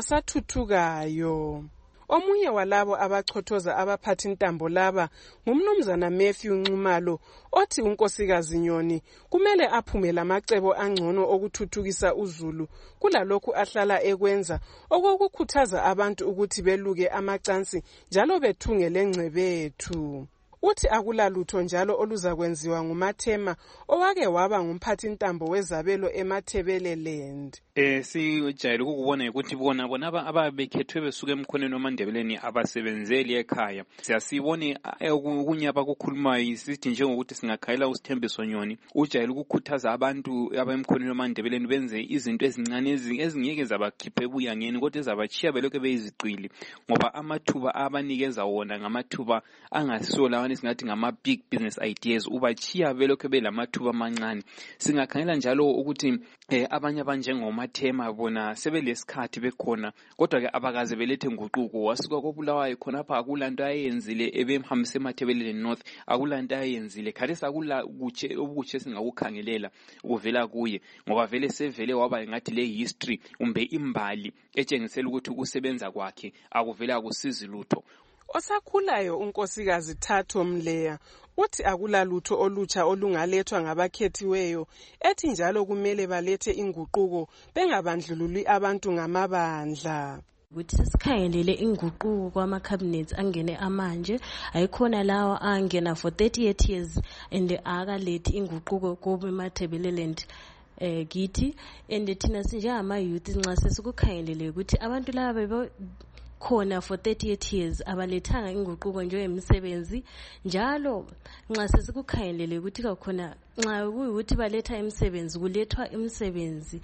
lasathuthukayo. Omunye walabo abachothoza abaphathi ntambo laba ngumnumzana Matthew Ncumalo othi unkosikazi Nyoni kumele aphume lamacebo angcono okuthuthukisa uZulu kulalokhu ahlala ekwenza okukhuthaza abantu ukuthi beluke amacansi njalo bethunge lengcebethu. Uthi akulalutho njalo oluzakwenziwa nguMathema owake waba ngumphathi ntambo wezabelo eMatabeleland. Eh sijayele ukubona ukuthi bona bona ababekhethwe besuka emkhoneni wamandebeleni abasebenzeli ekhaya. Siyasibone ukunyaba kukhulumayo sithi njengokuthi singakhayela uSithembiso Nyoni ujayele ukukhuthaza abantu abemkhoneni wamandebeleni benze izinto ezincane ezingeke zabakhiphe ebuyangeni kodwa ezabachiya belokho beyizicwili ngoba amathuba abanikeza wona ngamathuba angasola singathi ngama big business ideas ubachiya belokho belamathuba amancane. Singakhangela njalo ukuthi eh, abanye abanjengoMathema bona sebelesikhathi bekhona kodwa ke abakaze belethe nguquko wasuka koBulawayo khonapha akulanto ayenzile ebemhambise eMatabeleland North akulanto ayenzile khathesi akula kuche obukuche singakukhangelela ukuvela kuye ngoba vele sevele waba ngathi le history umbe imbali etshengisela ukuthi ukusebenza kwakhe akuvela akusizi lutho. Osakhulayo unkosikazi Thato Mleya uthi akulalutho olutsha olungalethwa ngabakhethiweyo ethi njalo kumele balethe inguquko bengabandlululi abantu ngamabandla. Ukuthi sikhangelele inguquko kwama-cabinets angene amanje ayikhona lawa angena for thirty-eight years and akalethi inguquko koBeMatabeleland eh kithi and thina sinjengama-youth nxa sesikukhangelele ukuthi abantu laba bebe khona for thirty-eight years abalethanga inguquko njengemisebenzi njalo nxa sesikukhangelele ukuthi kakhona nxa kuyukuthi baletha imisebenzi kulethwa imisebenzi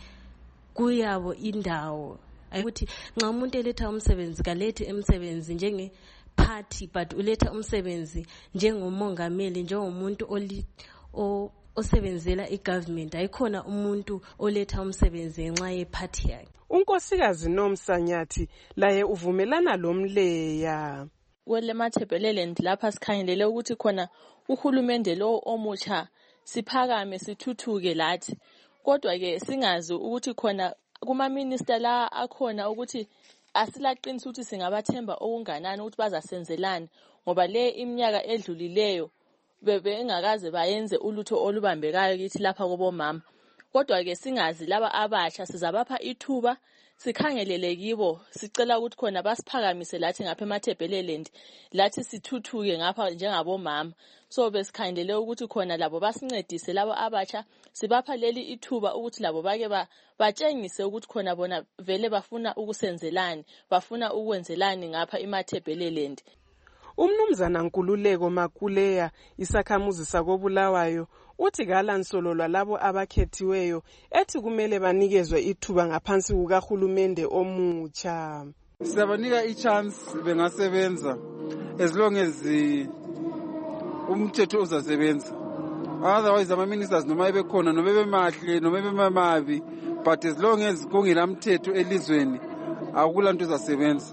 kuyabo indawo ayikuthi nxa umuntu eletha umsebenzi kalethe imisebenzi njenge party but uletha umsebenzi njengomongameli njengomuntu oli o osebenzela igovernment ayikhona umuntu oletha umsebenzi ngenxa yeparty yakhe. Unkosikazi Nomsanyathi laye uvumelana loMleya. Kwele Matabeleland lapha sikhangelele ukuthi khona uhulumende lo omutsha siphakame sithuthuke lathi kodwa ke singazi ukuthi khona kuma minister la akhona ukuthi asilaqinisa ukuthi singabathemba okunganani ukuthi bazasenzelana ngoba le iminyaka edlulileyo bebe engakaze bayenze ulutho olubambekayo kithi lapha kobomama kodwa ke singazi laba abatsha sizabapha ithuba sikhangelele kibo sicela ukuthi khona basiphakamise lathi ngapha eMatabeleland lathi sithuthuke ngapha njengabomama so besikhangelele ukuthi khona labo basincedise labo abatsha sibapha leli ithuba ukuthi labo bake batshengise ukuthi khona bona vele bafuna ukusenzelani bafuna ukwenzelani ngapha eMatabeleland. Umnumzana Nkululeko Makuleya isakhamuzi sakoBulawayo uthi kalansololwa labo abakhethiweyo ethi kumele banikezwe ithuba ngaphansi kukahulumende omutsha. Siyabanika ichance bengasebenza as long as umthetho uzasebenza. Otherwise ama ministers noma bekhona noma bemahle noma bemamabi but as long as kungelamthetho elizweni akula nto izasebenza.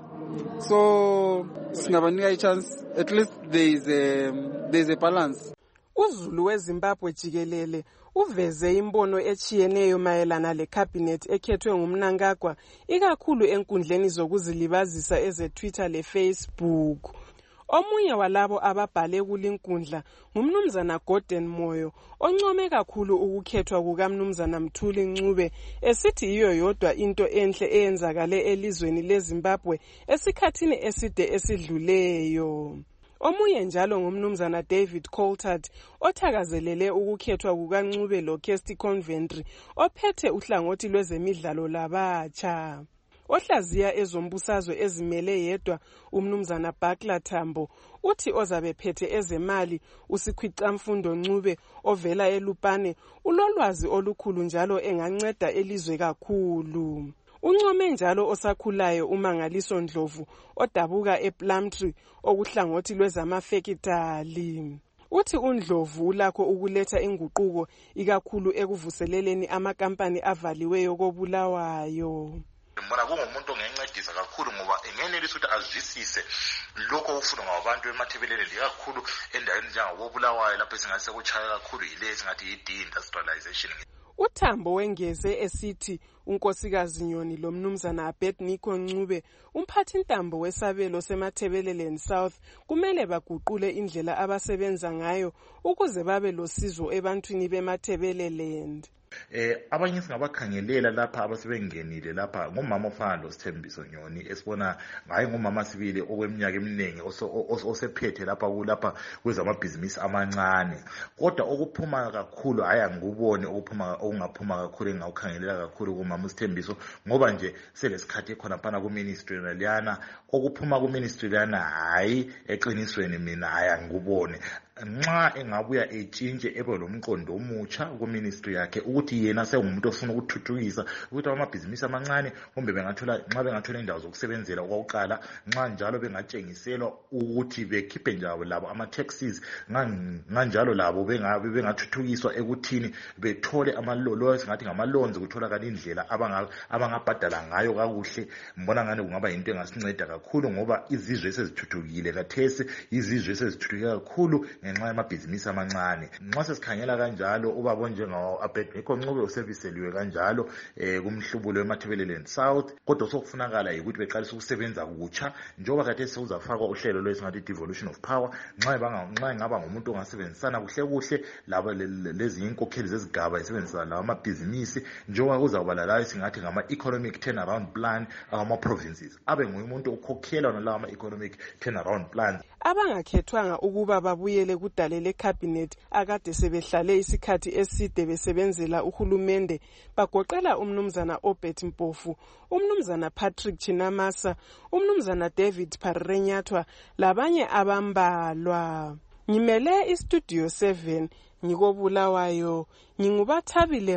So singabanika i-chance, at least there is a, there is a balance. uZulu weZimbabwe jikelele uveze imbono echiyeneyo mayelana lecabinet ekhethwe ngumNangagwa ikakhulu enkundleni zokuzilibazisa eze-Twitter le-Facebook. Omunye walabo ababhale kulinkundla ngumnumzana Gordon Moyo oncome kakhulu ukukhethwa kukaMnumzana Mthuli Ncube esithi iyo yodwa into enhle eyenzakale elizweni leZimbabwe esikhathini eside esidluleyo. Omunye njalo ngumnumzana David Coulthard othakazelele ukukhethwa kukaNcube loKirsty Conventry ophethe uhlangothi lwezemidlalo labatsha. Ohlaziya ezombusazwe ezimele yedwa umnumzana Bakla Tambo uthi ozabe phethe ezemali uSikhwicamfundo Ncube ovela eLupane ulolwazi olukhulu njalo enganceda elizwe kakhulu. Uncome njalo osakhulayo uMangaliso Ndlovu odabuka ePlumtree okuhlangothi lwezamafekitali. Uthi uNdlovu ulakho ukuletha inguquko ikakhulu ekuvuseleleni amakampani avaliweyo koBulawayo. Mbona kungumuntu ongencedisa kakhulu ngoba engenelisa ukuthi azwisise lokho okufunwa ngabantu emathebeleni kakhulu endaweni njengabobulawayo lapho singase kuchaya kakhulu yile singathi yi-deindustrialization. uTambo wengeze esithi unkosikazi Nyoni lo mnumzana Abednego Ncube umphathintambo wesabelo semathebeleleni South kumele baguqule indlela abasebenza ngayo ukuze babe losizo ebantwini bemathebeleleni. Eh abanye singabakhangelela lapha abasebengenile lapha ngomama ofana lo Sithembiso Nyoni esibona ngaye ngomama sibili okweminyaka eminingi osephethe lapha kulapha kwezamabhizinisi amancane kodwa okuphuma kakhulu aya ngubone okuphuma okungaphuma kakhulu engawukhangelela kakhulu kumama uSithembiso ngoba nje selesikhathi khona phana ku ministry naliyana okuphuma ku ministry lana hayi eqinisweni mina aya ngubone nxa engabuya etshintshe ebe lomqondo omutsha ku ministry yakhe ukuthi yena sengumuntu ofuna ukuthuthukisa ukuthi amabhizinisi amancane kumbe bengathola nxa bengathola indawo zokusebenzela okwaqala nxa njalo bengatshengiselwa ukuthi bekhiphe njalo labo ama taxes nganjalo labo bengabe bengathuthukiswa ekuthini bethole amalolo singathi ngama-loans kuthola kanti indlela abangabhadala ngayo kakuhle mbona ngane kungaba into engasinceda kakhulu ngoba izizwe esezithuthukile kathesi izizwe esezithuthukile kakhulu ngenxa yamabhizinisi amancane nxa sesikhangela kanjalo ubaba njengawo Abednego Ncube userviseliwe kanjalo eh kumhlubulo wemathebeleleni South kodwa sokufunakala ukuthi beqalise ukusebenza kutsha njengoba kade sewuzafakwa uhlelo lwesingathi devolution of power nxa banga nxa ngaba ngumuntu ongasebenzisana kuhle kuhle laba lezi inkokheli zezigaba isebenzisa lawa amabhizinisi njengoba kuzawuba la singathi ngama economic turnaround plan ama provinces abe ngumuntu okhokhela nalawa ama economic turnaround plan. Abangakhethwanga ukuba babuyele kudale lecabinet akade sebehlale isikhathi eside besebenzela uhulumende bagoqela umnumzana Obert Mpofu, umnumzana Patrick Chinamasa, umnumzana David Parirenyathwa labanye abambalwa. Ngimele istudio seven ngikobulawayo ngingubathabile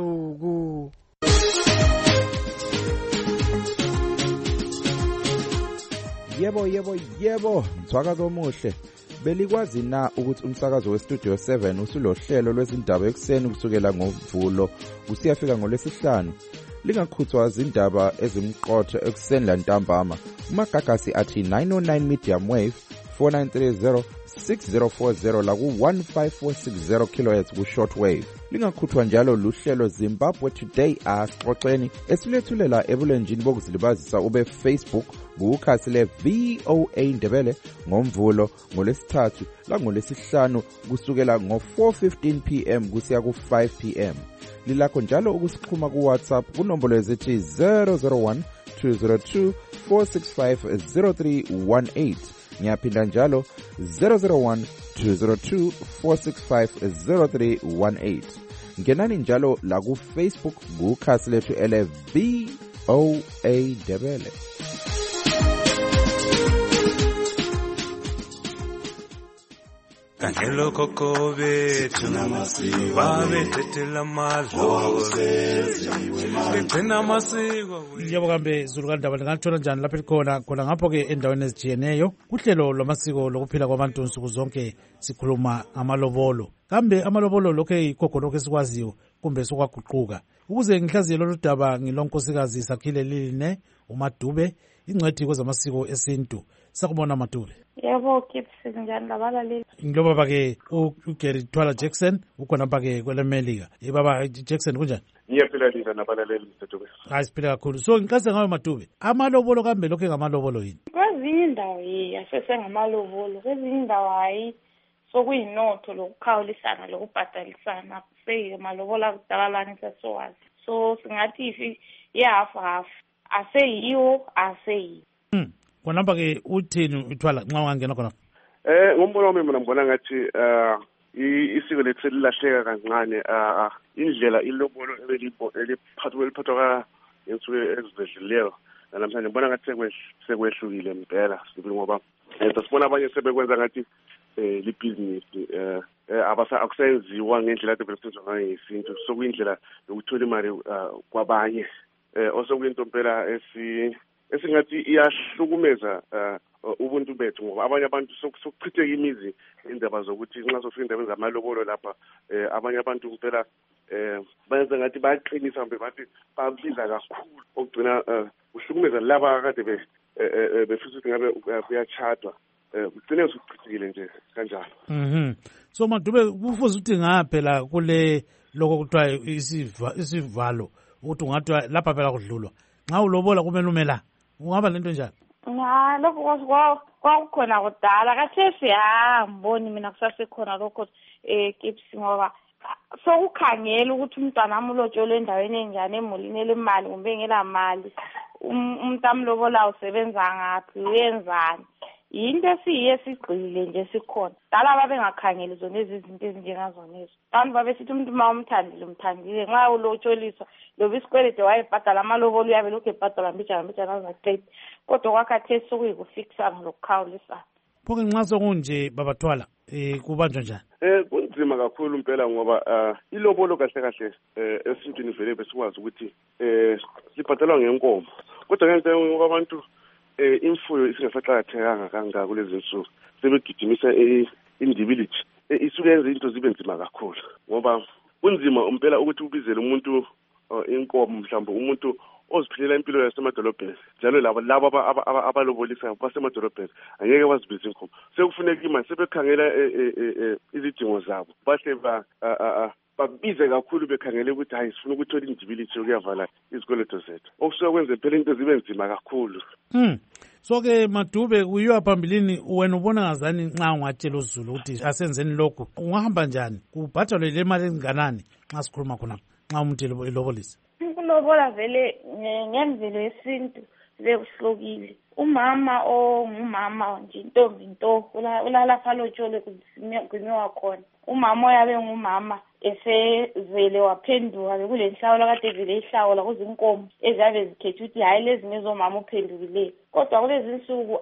Masuku. Yebo yebo yebo mthwakazo omuhle belikwazi na ukuthi umsakazo westudio seven usulohlelo lwezindaba ekseni kusukela ngoMvulo kusiyafika ngolwesihlanu lingakhuthwa izindaba ezimqotho ekseni lantambama umagagasi athi nine oh nine medium wave four nine three zero six zero four zero la ku one five four six zero kilohertz ku shortwave lingakhuthwa njalo luhlelo Zimbabwe Today asixoxeni esilethulela ebulenjini bokuzilibazisa ube Facebook kukhasi le V O A Ndebele ngoMvulo ngolesithathu la ngolesihlanu kusukela ngo four fifteen p m kusiya ku five p m lilakho njalo ukusixhuma ku WhatsApp kunombolo ezithi zero zero one two zero two four six five zero three one eight ngiyaphinda njalo zero zero one two zero two four six five zero three one eight ngenani njalo la ku Facebook kukhasi lethu ele V O A Ndebele. Kangelo kokobe tunamasiwa babe tetela madlo betena masiko yebo kambe Zulu kandaba lingathola njani lapha likhona khona ngapho ke endaweni ezijiyeneyo kuhlelo lwamasiko lokuphila kwabantu nsuku zonke sikhuluma amalobolo kambe amalobolo lokho yikho lokho esikwaziyo kumbe sokwaguquka ukuze ngihlaziye lolu daba ngilonkosikazi Sakhile Liline uMadube ingcwethi kwezamasiko esintu. Sakubona Madube. Yebo Gibson njani labalaleli. Ngilobaba ke uGary Twala Jackson ukhona pha ke kwelemelika. Yebaba Jackson kunjani? Ngiyaphila lina nabalaleli mthethwe. Hayi siphila kakhulu. So ngikaze ngawe Madube. Amalobolo kambe lokho ngamalobolo yini? Kwezinye indawo yi asesengamalobolo, kwezinye indawo hayi. So kuyinotho lokukhawulisana lokubhadalisana sey malobola kudalalani sesiwazi. So singathi ifi half half aseyiwo aseyi. Hmm. Konamba ke uthini uthwala nxa ungangena khona? Eh ngombono wami mina ngibona ngathi eh isiko lethu selilahleka kancane eh indlela ilobolo eliphathwa eliphathwa ka insuku ezidledlileyo namhlanje ngibona ngathi sekwehlukile impela sibili ngoba sasibona abanye sebekwenza ngathi eh libusiness eh abasa akusenziwa ngendlela ade besenziwa ngayo isintu sokuyindlela yokuthola imali kwabanye eh osokuyinto impela esi esingathi iyahlukumeza ubuntu bethu ngoba abanye abantu sokuchitheka imizi indaba zokuthi nxa sofika indaba zamalobolo lapha abanye abantu impela eh bayenza ngathi bayaqinisa mbe bathi babiza kakhulu okugcina uhlukumeza laba akade be befisa ukuthi ngabe kuyachadwa ugcine usuchithekile nje kanjalo. Mhm. So Madube kufuze ukuthi ngaphela kule lokho kuthiwa isivalo ukuthi ungathi lapha phela kudlulwa nxa ulobola kumele umela ungaba lento njani? Ya lokho kwakukhona kudala kathesi hamboni mina kusasekhona lokho eh Gibbs ngoba sokukhangela ukuthi umntwana wami ulotsholwe endaweni enjani emulini elemali kumbe ngela mali umuntu amlobola usebenza ngaphi uyenzani into esiye sigqile nje sikhona dala babengakhangeli zona izinto ezinjengazona ezo abantu babesithi umuntu uma umthandile umthandile nxa ulotsholiswa loba isikwelede wayebhadala amalobolo uyabe lokhu ebhadala mbijana mbijana azaqedi kodwa kwakhathesi sokuyikufiksana lokukhawulisana. Phoke nxa sokunje babathwala eh kubanjwa njani? Eh kunzima kakhulu impela ngoba ilobolo kahle kahle eh esintwini vele besikwazi ukuthi eh sibhadalwa ngenkomo kodwa ngenxa yokuba abantu eh imfuyo isingasaqakathekanga kangaka kulezi nsuku sebegijimisa indibility isuke yenza into zibe nzima kakhulu ngoba kunzima impela ukuthi ubizele umuntu inkomo mhlawumbe umuntu oziphilela impilo yasemadolobheni njalo labo labo abalobolisa basemadolobheni angeke bazibize inkomo sekufuneka imali sebekhangela izidingo zabo bahle ba babize kakhulu bekhangele ukuthi hayi sifuna ukuthola indibility yokuyavala izikoloto zethu okusuka kwenze phela into zibe nzima kakhulu. Hmm. So ke Madube kuyiwa phambilini wena ubona ngazani nxa ungatshela uZulu ukuthi asenzeni lokho ungahamba njani kubhadalwe le mali enganani nxa sikhuluma khona nxa umuntu elobolisa? Ukulobola vele ngemvelo yesintu bekuhlukile umama ongumama nje intombi into ulalapha lotshole kugcinwa khona umama oyabe ngumama esevele waphenduka bekule nhlawulo kade vele ihlawula kuzinkomo ezabe zikhetha ukuthi hayi lezi ngezomama uphendukileyo kodwa kulezi nsuku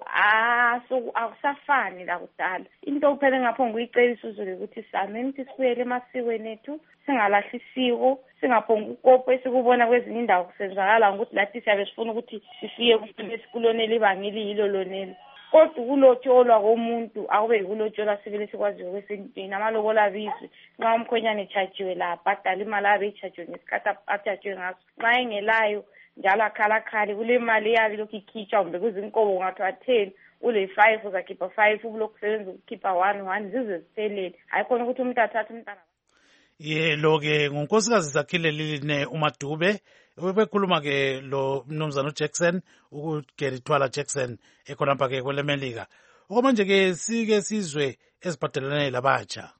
akusafani la kudala into kuphela ngaphonga ukuyicebisa uZulu ukuthi sameni ukuthi sibuyele emasikweni ethu singalahli isiko singaphonga ukopo esikubona kwezinye indawo kusenzakala ukuthi lathi siyabe sifuna ukuthi sifike kuloneli ibanga eliyilo loneli kodwa ukulotsholwa komuntu akube yikulotsholwa sibili sikwaziyo kwesintwini amalobola abizwe nxa umkhwenyana echajiwe la abhadala imali abe ichajiwe ngesikhathi achajiwe ngaso nxa engelayo njalo akhalakhali kule mali yabe lokhu ikhitshwa kumbe kuzinkobo ungathiwa ten ule five uzakhipha five ubulokhu usebenza ukukhipha one one zize ziphelele hayi khona ukuthi umuntu athathe umntana. Yelo-ke ngunkosikazi Zakhile Liline uMadube bekhuluma ke lo mnumzana uJackson uGary Twala Jackson ekhonapha ke kwelemelika okwamanje ke sike sizwe ezibhadelane labatsha.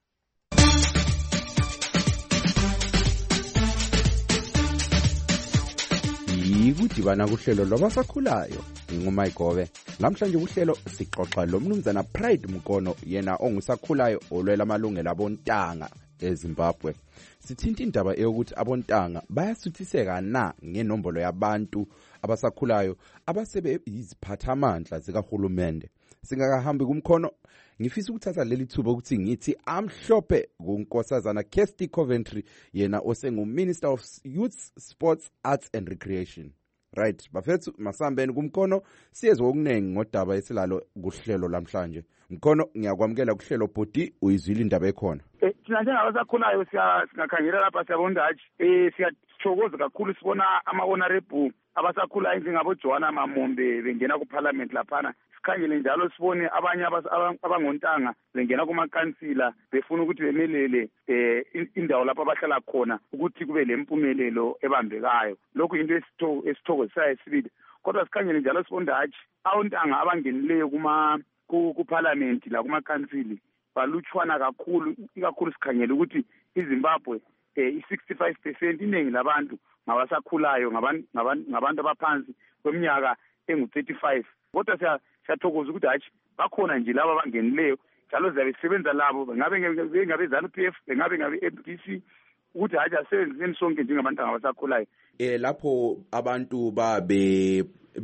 Yikudibana kuhlelo lwabasakhulayo nginguMayigobe namhlanje kuhlelo sixoxa lo mnumzana Pride Mkono yena ongusakhulayo olwela amalungelo abontanga eZimbabwe. Sithinta indaba eyokuthi abontanga bayasuthiseka na ngenombolo yabantu abasakhulayo abasebe yiziphathamandla zikahulumende. Singakahambi kumkhono ngifisa ukuthatha leli thuba ukuthi ngithi amhlophe kunkosazana Kirsty Coventry yena osengu Minister of Youth, Sports, Arts and Recreation. Right, bafethu masambeni kumkhono siyezwe okunengi ngodaba esilalo kuhlelo lamhlanje. Mkhono ngiyakwamukela kuhlelo bodi uyizwile indaba ekhona. Eh thina njengabasakhulayo siya singakhangela lapha siyabona hathi eh siyathokoza kakhulu sibona ama honorable abasakhulayo njengabo Joanna Mamombe bengena kuparliament laphana, sikhangele njalo sibone abanye abangontanga bengena kumakansila befuna ukuthi bemelele eh indawo lapho abahlala khona ukuthi kube lempumelelo ebambekayo. Lokhu into esithokozisayo sibili. Kodwa sikhangele njalo sibonda hatshi awuntanga abangenileyo kuma kuparliament la kumakansili balutshwana kakhulu, ikakhulu sikhangele ukuthi iZimbabwe eh i-sixty-five percent iningi labantu ngabasakhulayo ngabantu abaphansi kweminyaka engu-thirty-five. Kodwa siyathokoza ukuthi hatshi bakhona nje laba abangenileyo njalo ziyabe sisebenza labo, bengabe bengabe ZANU P F, bengabe ngabe M D C, ukuthi hatshi asebenziseni sonke njengabantu abasakhulayo. Eh lapho abantu babe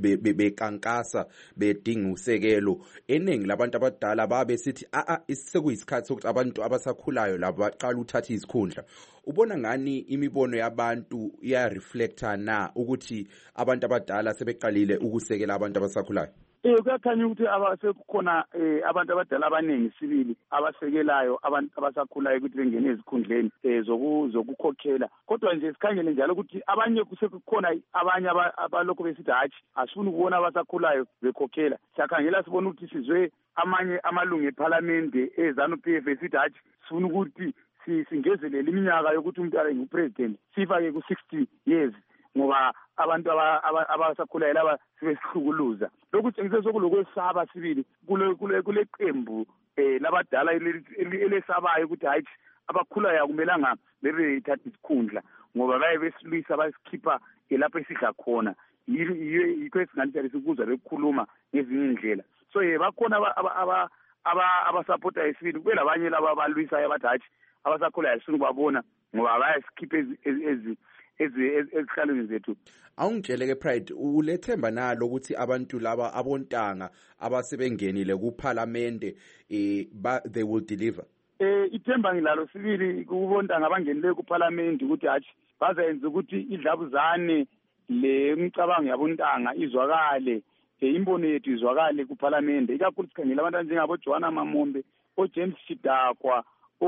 bekankasa bedinga usekelo, eningi labantu abadala babe sithi a a isekuyisikhathi sokuthi abantu abasakhulayo labo baqala uthatha izikhundla. Ubona ngani imibono yabantu iya reflector na ukuthi abantu abadala sebeqalile ukusekela abantu abasakhulayo? Eh kuyakhanya ukuthi abasekukhona abantu abadala abaningi sibili abasekelayo abantu abasakhulayo ukuthi bengene ezikhundleni zokukhokhela. Kodwa nje sikhangele njalo ukuthi abanye kusekukhona abanye abalokho besithi hatshi asifuni ukubona abasakhulayo bekhokhela. Siyakhangela sibona ukuthi sizwe amanye amalungu eParliament eZANU P F esithi hatshi sifuna ukuthi singezelele iminyaka yokuthi umuntu abe ngupresident sifake ku sixty years ngoba abantu abasakhulayo laba sebesihlukuluza. Lokhu sengise sokulokwesaba sibili kule kule kule qembu eh labadala elesabayo ukuthi hayi abakhulayo akumelanga bebe thatha isikhundla ngoba baye besilwisa basikhipha lapho esidla khona. Yikho esinganitsha sikuzwa bekukhuluma ngezinye indlela. So ye bakhona aba aba abasupporta isibili kube labanye laba abalwisayo abathi hayi abasakhulayo sifuna ukubabona ngoba bayasikhipha ezi ezihlalweni zethu. Awungitsheleke Pride, ulethemba nalo ukuthi abantu laba abontanga abasebengenile kuParliament eh they will deliver? Eh ithemba ngilalo sibili kubontanga abangenile kuParliament ukuthi hathi bazenza ukuthi idlabuzane le umcabango yabontanga izwakale, imbono yethu izwakale kuParliament, ikakhulu sikhangela abantu njengabo Joanna Mamombe, o James Chidakwa,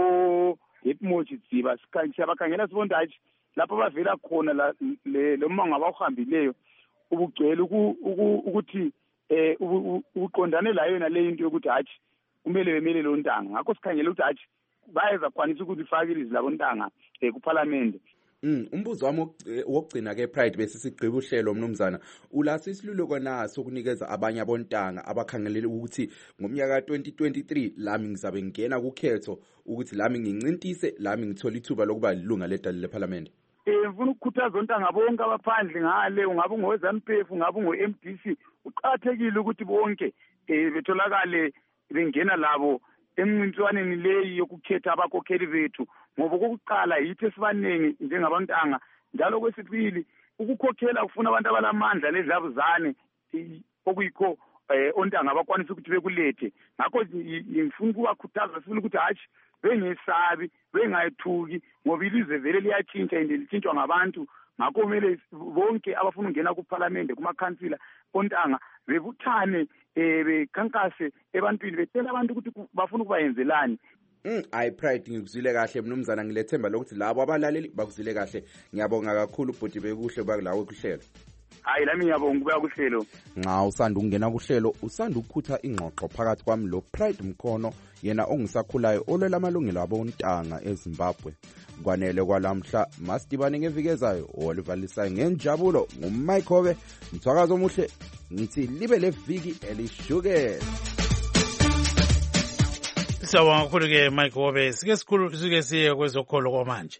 o Hepmoji Dziba. Siyabakhangela sibonda hathi lapho bavela khona la lo manga abawuhambileyo ubugcwele ukuthi eh uqondane la yona le into yokuthi hathi kumele bemele lo ntanga. Ngakho sikhangela ukuthi hathi bayeza kwanisa ukuthi ifakile izilabo ntanga kuParliament. Mm umbuzo wami wokugcina ke Pride bese sigqiba uhlelo mnumzana, ulasi isiluleko naso ukunikeza abanye abontanga abakhangelele ukuthi ngomnyaka twenty twenty-three lami ngizabe ngena kukhetho ukuthi lami ngincintise lami ngithola ithuba lokuba ilunga ledali leParliament? Eh mfuna ukukhuthaza ontanga bonke abaphandle ngale, ungabe ungoZANU P F, ungabe ungo-M D C, uqathekile ukuthi bonke eh betholakale bengena labo emncintiswaneni leyi yokukhetha abakhokheli bethu, ngoba okokuqala yithi esibanengi njengabantanga, njalo kwesibili ukukhokhela kufuna abantu abalamandla ledlabuzane okuyikho eh ontanga abakwanisa ukuthi bekulethe. Ngakho ngifuna ukubakhuthaza sifuna ukuthi hathi bengesabi bengayithuki ngoba ilizwe vele liyatshintsha ende litshintshwa ngabantu. Ngakho kumele bonke abafuna ukungena kuParliament kumakhansila ontanga bebuthane eh bekhankase ebantwini betshela abantu ukuthi bafuna ukubayenzelani. Mm I Pride ngikuzile kahle mnumzana, ngilethemba lokuthi labo abalaleli bakuzile kahle. Ngiyabonga kakhulu bhuti bekuhle bakulawo kuhlelo. Hayi lami ngiyabonga kuba kuhlelo. Nxa usanda ukungena kuhlelo usanda ukukhutha ingxoxo phakathi kwami lo Pride Mkhono, yena ongisakhulayo olwela amalungelo abontanga eZimbabwe. Kwanele kwalamhla masidibane ngevikezayo olivalisayo ngenjabulo nguMike Hobe. Mthwakazo omuhle ngithi libe leviki elishukela. Sawubona kakhulu ke Mike Hobe. Sike sikhulu sike siye kwezokholo kwamanje.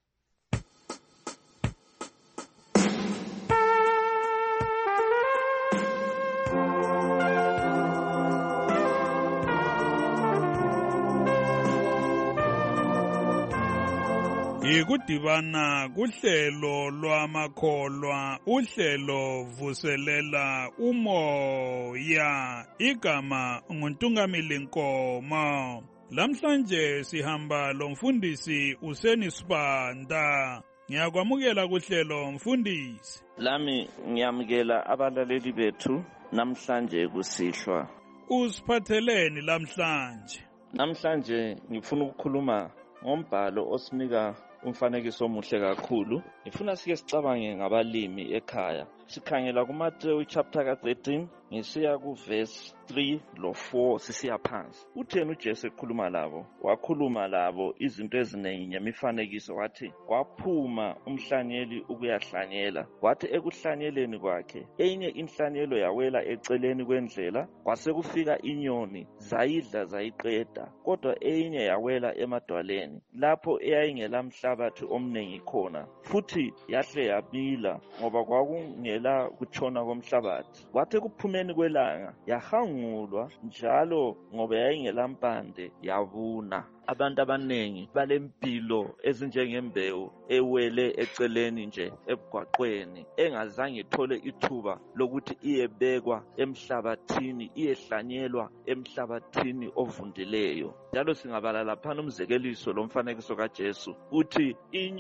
Ikudibana kuhlelo lwamakholwa, uhlelo vuselela umoya, igama nguNtungamili Nkomo. Lamhlanje sihamba lomfundisi Useni Sibanda. Ngiyakwamukela kuhlelo mfundisi. Lami ngiyamukela abalaleli bethu namhlanje kusihlwa. Usiphatheleni lamhlanje? Namhlanje ngifuna ukukhuluma ngombhalo osinika umfanekiso omuhle kakhulu. Ngifuna sike sicabange ngabalimi ekhaya. sikhangela kuMateyu chapter ka thirteen ngisiya ku verse three lo four sisiya phansi. Utheni uJesu ekhuluma labo? Wakhuluma labo izinto eziningi ngemifanekiso wathi, kwaphuma umhlanyeli ukuyahlanyela. Wathi ekuhlanyeleni kwakhe enye inhlanyelo yawela eceleni kwendlela, kwase kufika inyoni zayidla zayiqeda. Kodwa enye yawela emadwaleni lapho eyayingela mhlabathi omningi khona, futhi yahle yabila ngoba kwakungela kutshona komhlabathi. Wathi kuphumeni kwelanga yahangulwa njalo ngoba yayingelampande yabuna. Abantu abanengi balempilo ezinjengembewu ewele eceleni nje ebugwaqweni, engazange ithole ithuba lokuthi iyebekwa emhlabathini, iyehlanyelwa emhlabathini ovundileyo. Njalo singabala laphana umzekeliso lomfanekiso kaJesu uthi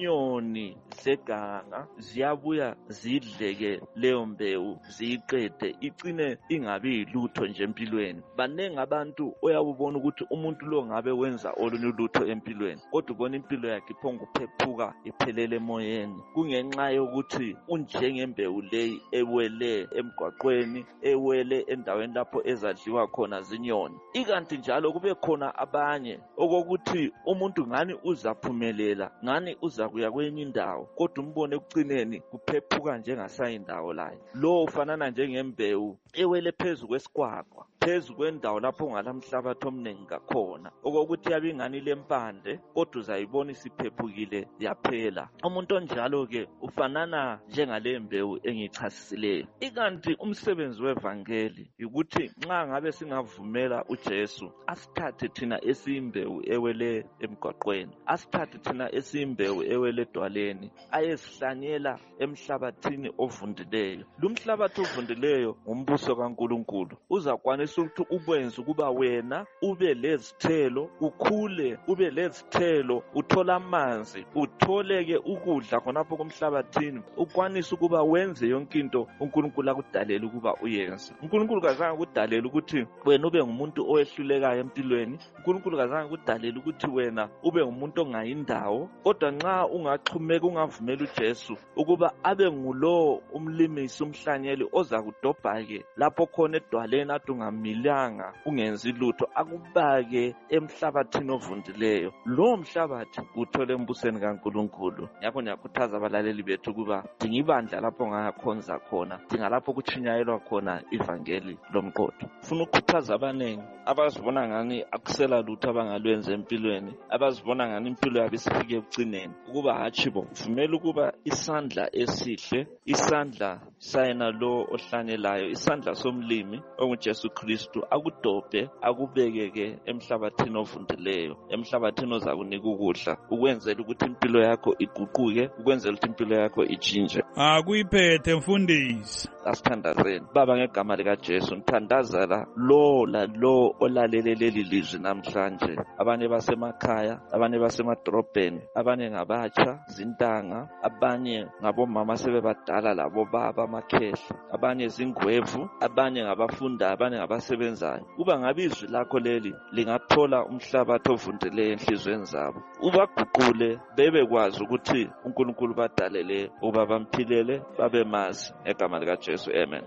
inyoni zeganga ziyabuya zidleke leyo mbewu ziyiqede, icine ingabi lutho nje empilweni. Banengi abantu oyabubona ukuthi umuntu lo ngabe wenza lutho empilweni, kodwa ubona impilo yakhe iphonga ukuphephuka iphelele emoyeni, kungenxa yokuthi unjengembewu leyi ewele emgwaqweni, ewele endaweni lapho ezadliwa khona zinyoni. Ikanti njalo kube khona abanye okokuthi umuntu ngani uzaphumelela, ngani uzakuya kwenye indawo, kodwa umbone ekucineni kuphephuka njengasayindawo layo. Lo ufanana njengembewu ewele phezu kwesikwakwa, phezu kwendawo lapho ungalamhlabathi omningi kakhona, okokuthi yabe ingani lempande kodwa uzayibona isiphephukile yaphela. Umuntu onjalo ke ufanana njengale mbewu engichasisileyo. Ikanti umsebenzi wevangeli ukuthi nxa ngabe singavumela uJesu asithathe thina esiyimbewu ewele emgwaqweni, asithathe thina esiyimbewu ewele edwaleni, ayesihlanyela emhlabathini ovundileyo. Lumhlabathi ovundileyo ngumbuso kaNkulunkulu. Uzakwanisa ukuthi ukwenza ukuba wena ube lezithelo, ukhule ube lezithelo, uthola amanzi, utholeke ukudla khonapho kumhlabathini, ukwanisa ukuba wenze yonke into uNkulunkulu akudalela ukuba uyenze. uNkulunkulu kazange kudalela ukuthi wena ube ngumuntu owehlulekayo empilweni. uNkulunkulu kazange kudalela ukuthi wena ube ngumuntu ongayindawo, kodwa nxa ungaxhumeka ungavumela uJesu ukuba abe ngulo umlimisi umhlanyeli oza kudobha-ke lapho khona edwaleni ade ungamilanga ungenzi lutho, akubake emhlabathini ovundileyo. Lo mhlabathi uthole embusweni kaNkulunkulu. Ngakho ngiyakhuthaza abalaleli bethu ukuba dingibandla lapho ngakhonza khona, dinga lapho kutshinyayelwa khona ivangeli lomqotho. Ufuna ukukhuthaza abanengi abazibona ngani akusela lutho abangalwenza empilweni, abazibona ngani impilo yabo isifike ekucineni, ukuba hatshi bo, vumela ukuba isandla esihle, isandla sayena lo ohlanyelayo, isandla somlimi onguJesu Kristu akudobhe, akubekeke emhlabathini ovundileyo, emhlabathini oza kunika ukudla, ukwenzela ukuthi impilo yakho iguquke, ukwenzela ukuthi impilo yakho itshintshe. Akuyiphethe mfundisi. Asithandazeni Baba ngegama likaJesu, ngithandazela lo la lo olalele leli lizwi namhlanje, abanye basemakhaya, abanye basemadrobheni, abanye ngabatsha zintanga, abanye ngabomama sebebadala labo baba amakhehla, abanye zingwevu, abanye ngabafunda, abanye ngabasebenzayo. Kuba ngabe izwi lakho leli lingathola umhlabathi ovundileyo enhlizweni zabo, ubaguqule bebekwazi ukuthi uNkulunkulu badalele uba bamphilele babe mazi ngegama likaJesu. Amen.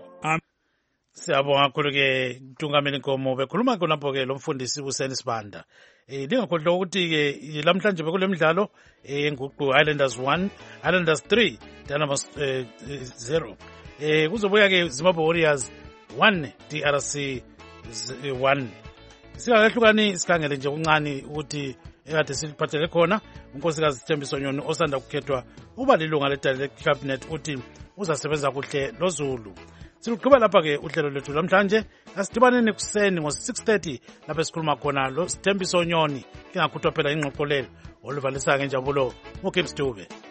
Siyabonga kakhulu-ke Ntungameli Nkomo, bekhuluma khonapho ke lo mfundisi uSeni Sibanda. Eh lingakhohlwa ukuthi-ke lamhlanje bekule midlalo enguqu Highlanders one, Highlanders three, Dynamos zero. Eh kuzobuya-ke Zimbabwe Warriors one, D R C one. Singakahlukani sikhangele nje kuncane ukuthi ekade siliphathele khona unkosikazi Thembiso Nyoni osanda kukhethwa uba lilunga ledale lecabinet uthi uzasebenza kuhle loZulu. Siluqhuba lapha-ke uhlelo lwethu lamhlanje, asidibaneni kuseni ngo-six thirty lapho esikhuluma khona lo Thembiso Nyoni, kingakhuthwa phela ingxoxo lelo oluvalisayo ngenjabulo uGibbs Dube.